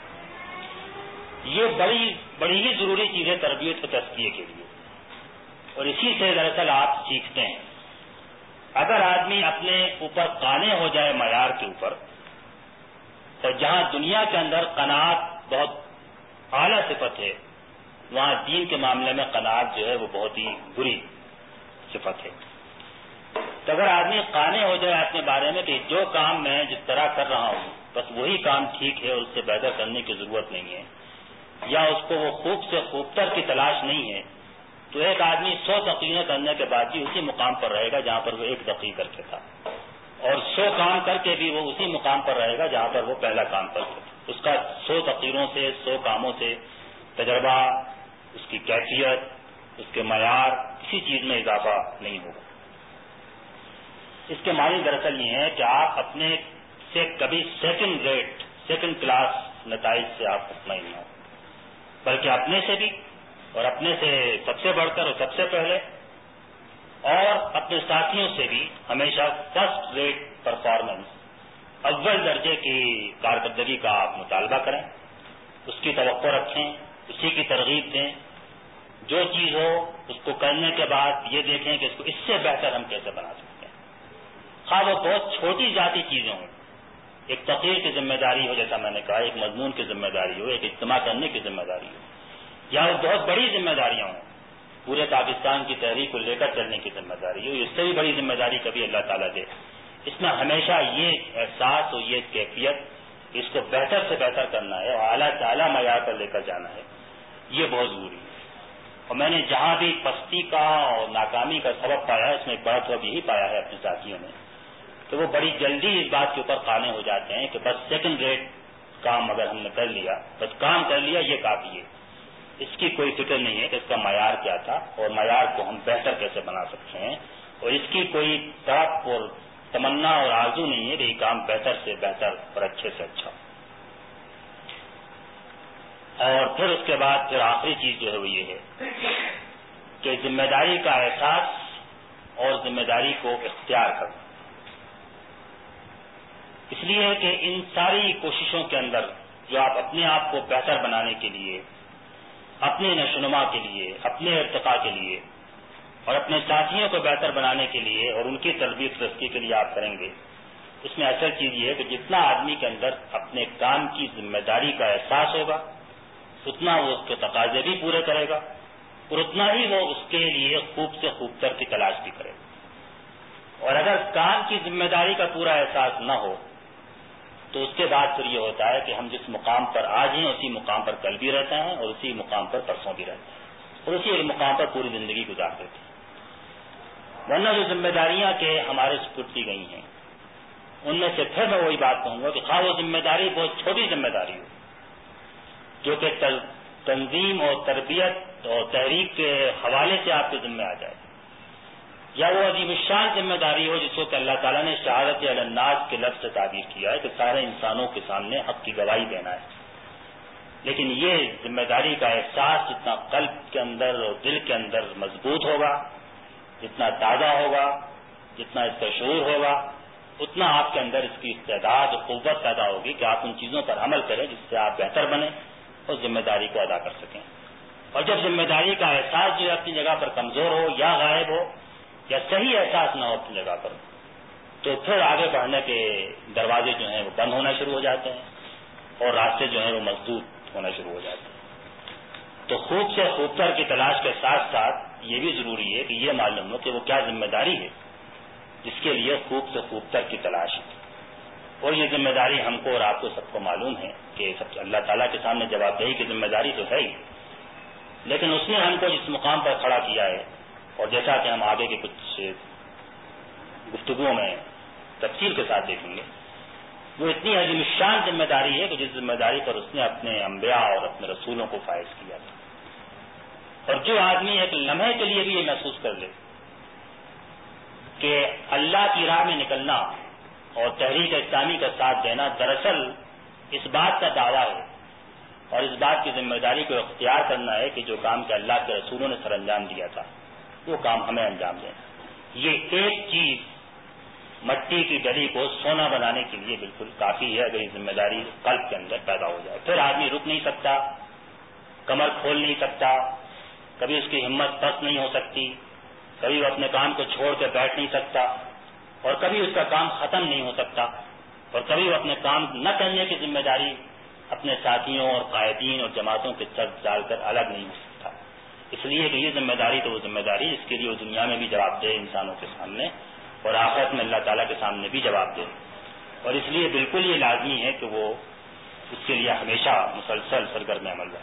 Speaker 1: یہ بڑی ہی ضروری چیز ہے تربیت و تزکیے کے لیے، اور اسی سے دراصل آپ سیکھتے ہیں. اگر آدمی اپنے اوپر قانع ہو جائے معیار کے اوپر، تو جہاں دنیا کے اندر قناعت بہت اعلیٰ صفت ہے، وہاں دین کے معاملے میں قناعت جو ہے وہ بہت ہی بری صفت ہے. تو اگر آدمی قانع ہو جائے اپنے بارے میں کہ جو کام میں جس طرح کر رہا ہوں بس وہی کام ٹھیک ہے اور اس سے بہتر کرنے کی ضرورت نہیں ہے، یا اس کو وہ خوب سے خوبتر کی تلاش نہیں ہے، تو ایک آدمی 100 تقریریں کرنے کے بعد بھی اسی مقام پر رہے گا جہاں پر وہ ایک تقریر کر کے تھا، اور 100 کام کر کے بھی وہ اسی مقام پر رہے گا جہاں پر وہ پہلا کام کر کے تھا. اس کا 100 تقریروں سے 100 کاموں سے تجربہ، اس کی کیفیت، اس کے معیار، کسی چیز میں اضافہ نہیں ہوگا. اس کے معنی دراصل یہ ہے کہ آپ اپنے سے کبھی سیکنڈ کلاس نتائج سے آپ مطمئن نہ ہو، بلکہ اپنے سے بھی، اور اپنے سے سب سے بڑھ کر اور سب سے پہلے، اور اپنے ساتھیوں سے بھی ہمیشہ فرسٹ ریٹ پرفارمنس، اول درجے کی کارکردگی کا آپ مطالبہ کریں، اس کی توقع رکھیں، اسی کی ترغیب دیں. جو چیز ہو اس کو کرنے کے بعد یہ دیکھیں کہ اس کو اس سے بہتر ہم کیسے بنا سکتے ہیں. خواہ وہ بہت چھوٹی ذاتی چیزیں ہوں، ایک تقریر کی ذمہ داری ہو جیسا میں نے کہا، ایک مضمون کی ذمہ داری ہو، ایک اجتماع کرنے کی ذمہ داری ہو، یا وہ بہت بڑی ذمہ داریاں ہوں، پورے پاکستان کی تحریک کو لے کر چلنے کی ذمہ داری ہو، اس سے بھی بڑی ذمہ داری کبھی اللہ تعالیٰ دے. اس میں ہمیشہ یہ احساس اور یہ کیفیت، اس کو بہتر سے بہتر کرنا ہے اور اعلیٰ سے اعلیٰ معیار پر لے کر جانا ہے، یہ بہت ضروری ہے. اور میں نے جہاں بھی پستی کا اور ناکامی کا سبب پایا ہے، اس میں ایک بڑا سبب یہی پایا ہے اپنے ساتھیوں نے کہ وہ بڑی جلدی اس بات کے اوپر قانع ہو جاتے ہیں کہ بس سیکنڈ ریٹ کام اگر ہم نے کر لیا، بس کام کر لیا یہ کافی ہے، اس کی کوئی فکر نہیں ہے کہ اس کا معیار کیا تھا اور معیار کو ہم بہتر کیسے بنا سکتے ہیں، اور اس کی کوئی تڑپ اور تمنا اور آرزو نہیں ہے کہ یہ کام بہتر سے بہتر اور اچھے سے اچھا۔ اور پھر اس کے بعد پھر آخری چیز جو ہے وہ یہ ہے کہ ذمہ داری کا احساس اور ذمہ داری کو اختیار کرنا۔ اس لیے کہ ان ساری کوششوں کے اندر جو آپ اپنے آپ کو بہتر بنانے کے لیے، اپنے نشوونما کے لیے، اپنے ارتقاء کے لیے اور اپنے ساتھیوں کو بہتر بنانے کے لیے اور ان کی تربیت رسکی کے لیے آپ کریں گے، اس میں اصل چیز یہ ہے کہ جتنا آدمی کے اندر اپنے کام کی ذمہ داری کا احساس ہوگا، اتنا وہ اس کے تقاضے بھی پورے کرے گا اور اتنا ہی وہ اس کے لیے خوب سے خوب تر کی تلاش بھی کرے گا۔ اور اگر کام کی ذمہ داری کا پورا احساس نہ ہو تو اس کے بعد پھر یہ ہوتا ہے کہ ہم جس مقام پر آج ہیں اسی مقام پر کل بھی رہتے ہیں اور اسی مقام پر پرسوں بھی رہتے ہیں اور اسی مقام پر پوری زندگی گزار دیتے ہیں۔ ورنہ جو ذمہ داریاں کہ ہمارے سپرد کی گئی ہیں ان میں سے پھر میں وہی بات کہوں گا کہ خواہ وہ ذمہ داری بہت چھوٹی ذمہ داری ہو جو کہ تنظیم اور تربیت اور تحریک کے حوالے سے آپ کے ذمہ آ جائے، یا وہ عظیم الشان ذمہ داری ہو جس کو کہ اللہ تعالیٰ نے شہادت علی الناس کے لفظ سے تعبیر کیا ہے کہ سارے انسانوں کے سامنے حق کی گواہی دینا ہے۔ لیکن یہ ذمہ داری کا احساس جتنا قلب کے اندر اور دل کے اندر مضبوط ہوگا، جتنا تازہ ہوگا، جتنا اس کا شعور ہوگا، اتنا آپ کے اندر اس کی استعداد اور قوت پیدا ہوگی کہ آپ ان چیزوں پر عمل کریں جس سے آپ بہتر بنیں اور ذمہ داری کو ادا کر سکیں۔ اور جب ذمہ داری کا احساس جو ہے اپنی جگہ پر کمزور ہو یا غائب ہو یا صحیح احساس نہ ہو اپنی جگہ پر، تو پھر آگے بڑھنے کے دروازے جو ہیں وہ بند ہونا شروع ہو جاتے ہیں اور راستے جو ہیں وہ مسدود ہونا شروع ہو جاتے ہیں۔ تو خوب سے خوبتر کی تلاش کے ساتھ ساتھ یہ بھی ضروری ہے کہ یہ معلوم ہو کہ وہ کیا ذمہ داری ہے جس کے لیے خوب سے خوبتر کی تلاش ہے۔ اور یہ ذمہ داری ہم کو اور آپ کو سب کو معلوم ہے کہ اللہ تعالیٰ کے سامنے جواب دہی کی ذمہ داری تو ہے ہی، لیکن اس نے ہم کو جس مقام پر کھڑا کیا ہے، اور جیسا کہ ہم آگے کے کچھ گفتگوؤں میں تفصیل کے ساتھ دیکھیں گے، وہ اتنی عظیم الشان ذمہ داری ہے کہ جس ذمہ داری پر اس نے اپنے انبیاء اور اپنے رسولوں کو فائز کیا تھا۔ اور جو آدمی ایک لمحے کے لیے بھی یہ محسوس کر لے کہ اللہ کی راہ میں نکلنا اور تحریک اسلامی کا ساتھ دینا دراصل اس بات کا دعویٰ ہے اور اس بات کی ذمہ داری کو اختیار کرنا ہے کہ جو کام کہ اللہ کے رسولوں نے سر انجام دیا تھا وہ کام ہمیں انجام دینا، یہ ایک چیز مٹی کی ڈلی کو سونا بنانے کے لیے بالکل کافی ہے۔ اگر یہ ذمہ داری قلب کے اندر پیدا ہو جائے پھر آدمی رک نہیں سکتا، کمر کھول نہیں سکتا، کبھی اس کی ہمت پست نہیں ہو سکتی، کبھی وہ اپنے کام کو چھوڑ کے بیٹھ نہیں سکتا اور کبھی اس کا کام ختم نہیں ہو سکتا اور کبھی وہ اپنے کام نہ کرنے کی ذمہ داری اپنے ساتھیوں اور قائدین اور جماعتوں کے سر ڈال کر الگ نہیں ہو سکتا۔ اس لیے کہ یہ ذمہ داری تو وہ ذمہ داری اس کے لیے وہ دنیا میں بھی جواب دے انسانوں کے سامنے اور آخرت میں اللہ تعالیٰ کے سامنے بھی جواب دے، اور اس لیے بالکل یہ لازمی ہے کہ وہ اس کے لیے ہمیشہ مسلسل سرگرم عمل رہے۔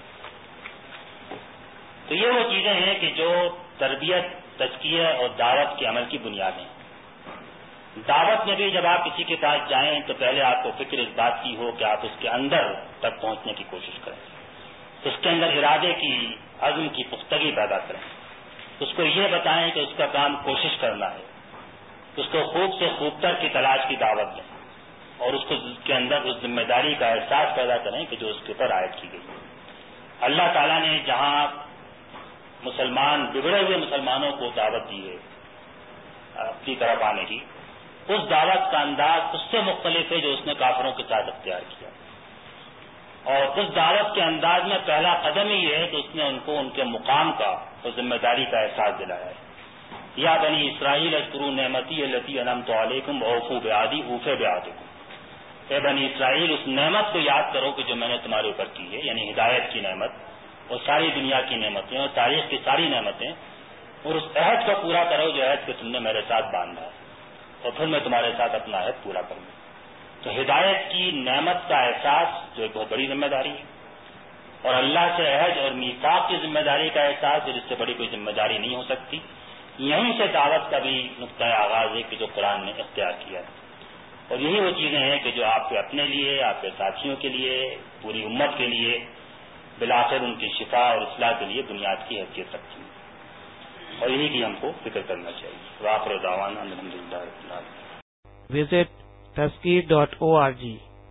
Speaker 1: تو یہ وہ چیزیں ہیں کہ جو تربیت، تزکیہ اور دعوت کے عمل کی بنیادیں ہیں۔ دعوت میں بھی جب آپ کسی کے پاس جائیں تو پہلے آپ کو فکر اس بات کی ہو کہ آپ اس کے اندر تک پہنچنے کی کوشش کریں، اس کے اندر ارادے کی، عزم کی پختگی پیدا کریں، اس کو یہ بتائیں کہ اس کا کام کوشش کرنا ہے، اس کو خوب سے خوبتر کی تلاش کی دعوت دیں اور اس کو کے اندر اس ذمہ داری کا احساس پیدا کریں کہ جو اس کے اوپر عائد کی گئی ہے۔ اللہ تعالیٰ نے جہاں مسلمان بگڑے ہوئے مسلمانوں کو دعوت دی ہے اپنی طرف آنے کی، اس دعوت کا انداز اس سے مختلف ہے جو اس نے کافروں کے ساتھ اختیار کیا، اور اس دعوت کے انداز میں پہلا قدم ہی یہ ہے کہ اس نے ان کو ان کے مقام کا اور ذمہ داری کا احساس دلایا ہے۔ یا بنی اسرائیل اذکروا نعمتی التی انعمت علیکم واوفوا بعہدی اوف بعہدکم، اے بنی اسرائیل اس نعمت کو یاد کرو کہ جو میں نے تمہارے اوپر کی ہے، یعنی ہدایت کی نعمت اور ساری دنیا کی نعمتیں اور تاریخ کی ساری نعمتیں، اور اس عہد کو پورا کرو جو عہد کہ تم نے میرے ساتھ باندھا ہے، اور پھر میں تمہارے ساتھ اپنا عہد پورا کروں گا۔ تو ہدایت کی نعمت کا احساس جو ایک بہت بڑی ذمہ داری ہے، اور اللہ سے عہد اور میثاق کی ذمہ داری کا احساس جس سے بڑی کوئی ذمہ داری نہیں ہو سکتی، یہیں سے دعوت کا بھی نقطۂ آغاز ہے کہ جو قرآن نے اختیار کیا ہے۔ اور یہی وہ چیزیں ہیں کہ جو آپ کے اپنے لیے، آپ کے ساتھیوں کے لیے، پوری امت کے لیے بالآخر ان کی شفا اور اصلاح کے لیے بنیاد کی حیثیت رکھتی ہیں، اور یہی کی ہم کو فکر کرنا چاہیے۔ وآخر دعوانا الحمدللہ رب العالمین۔
Speaker 2: Visit Tazkir.org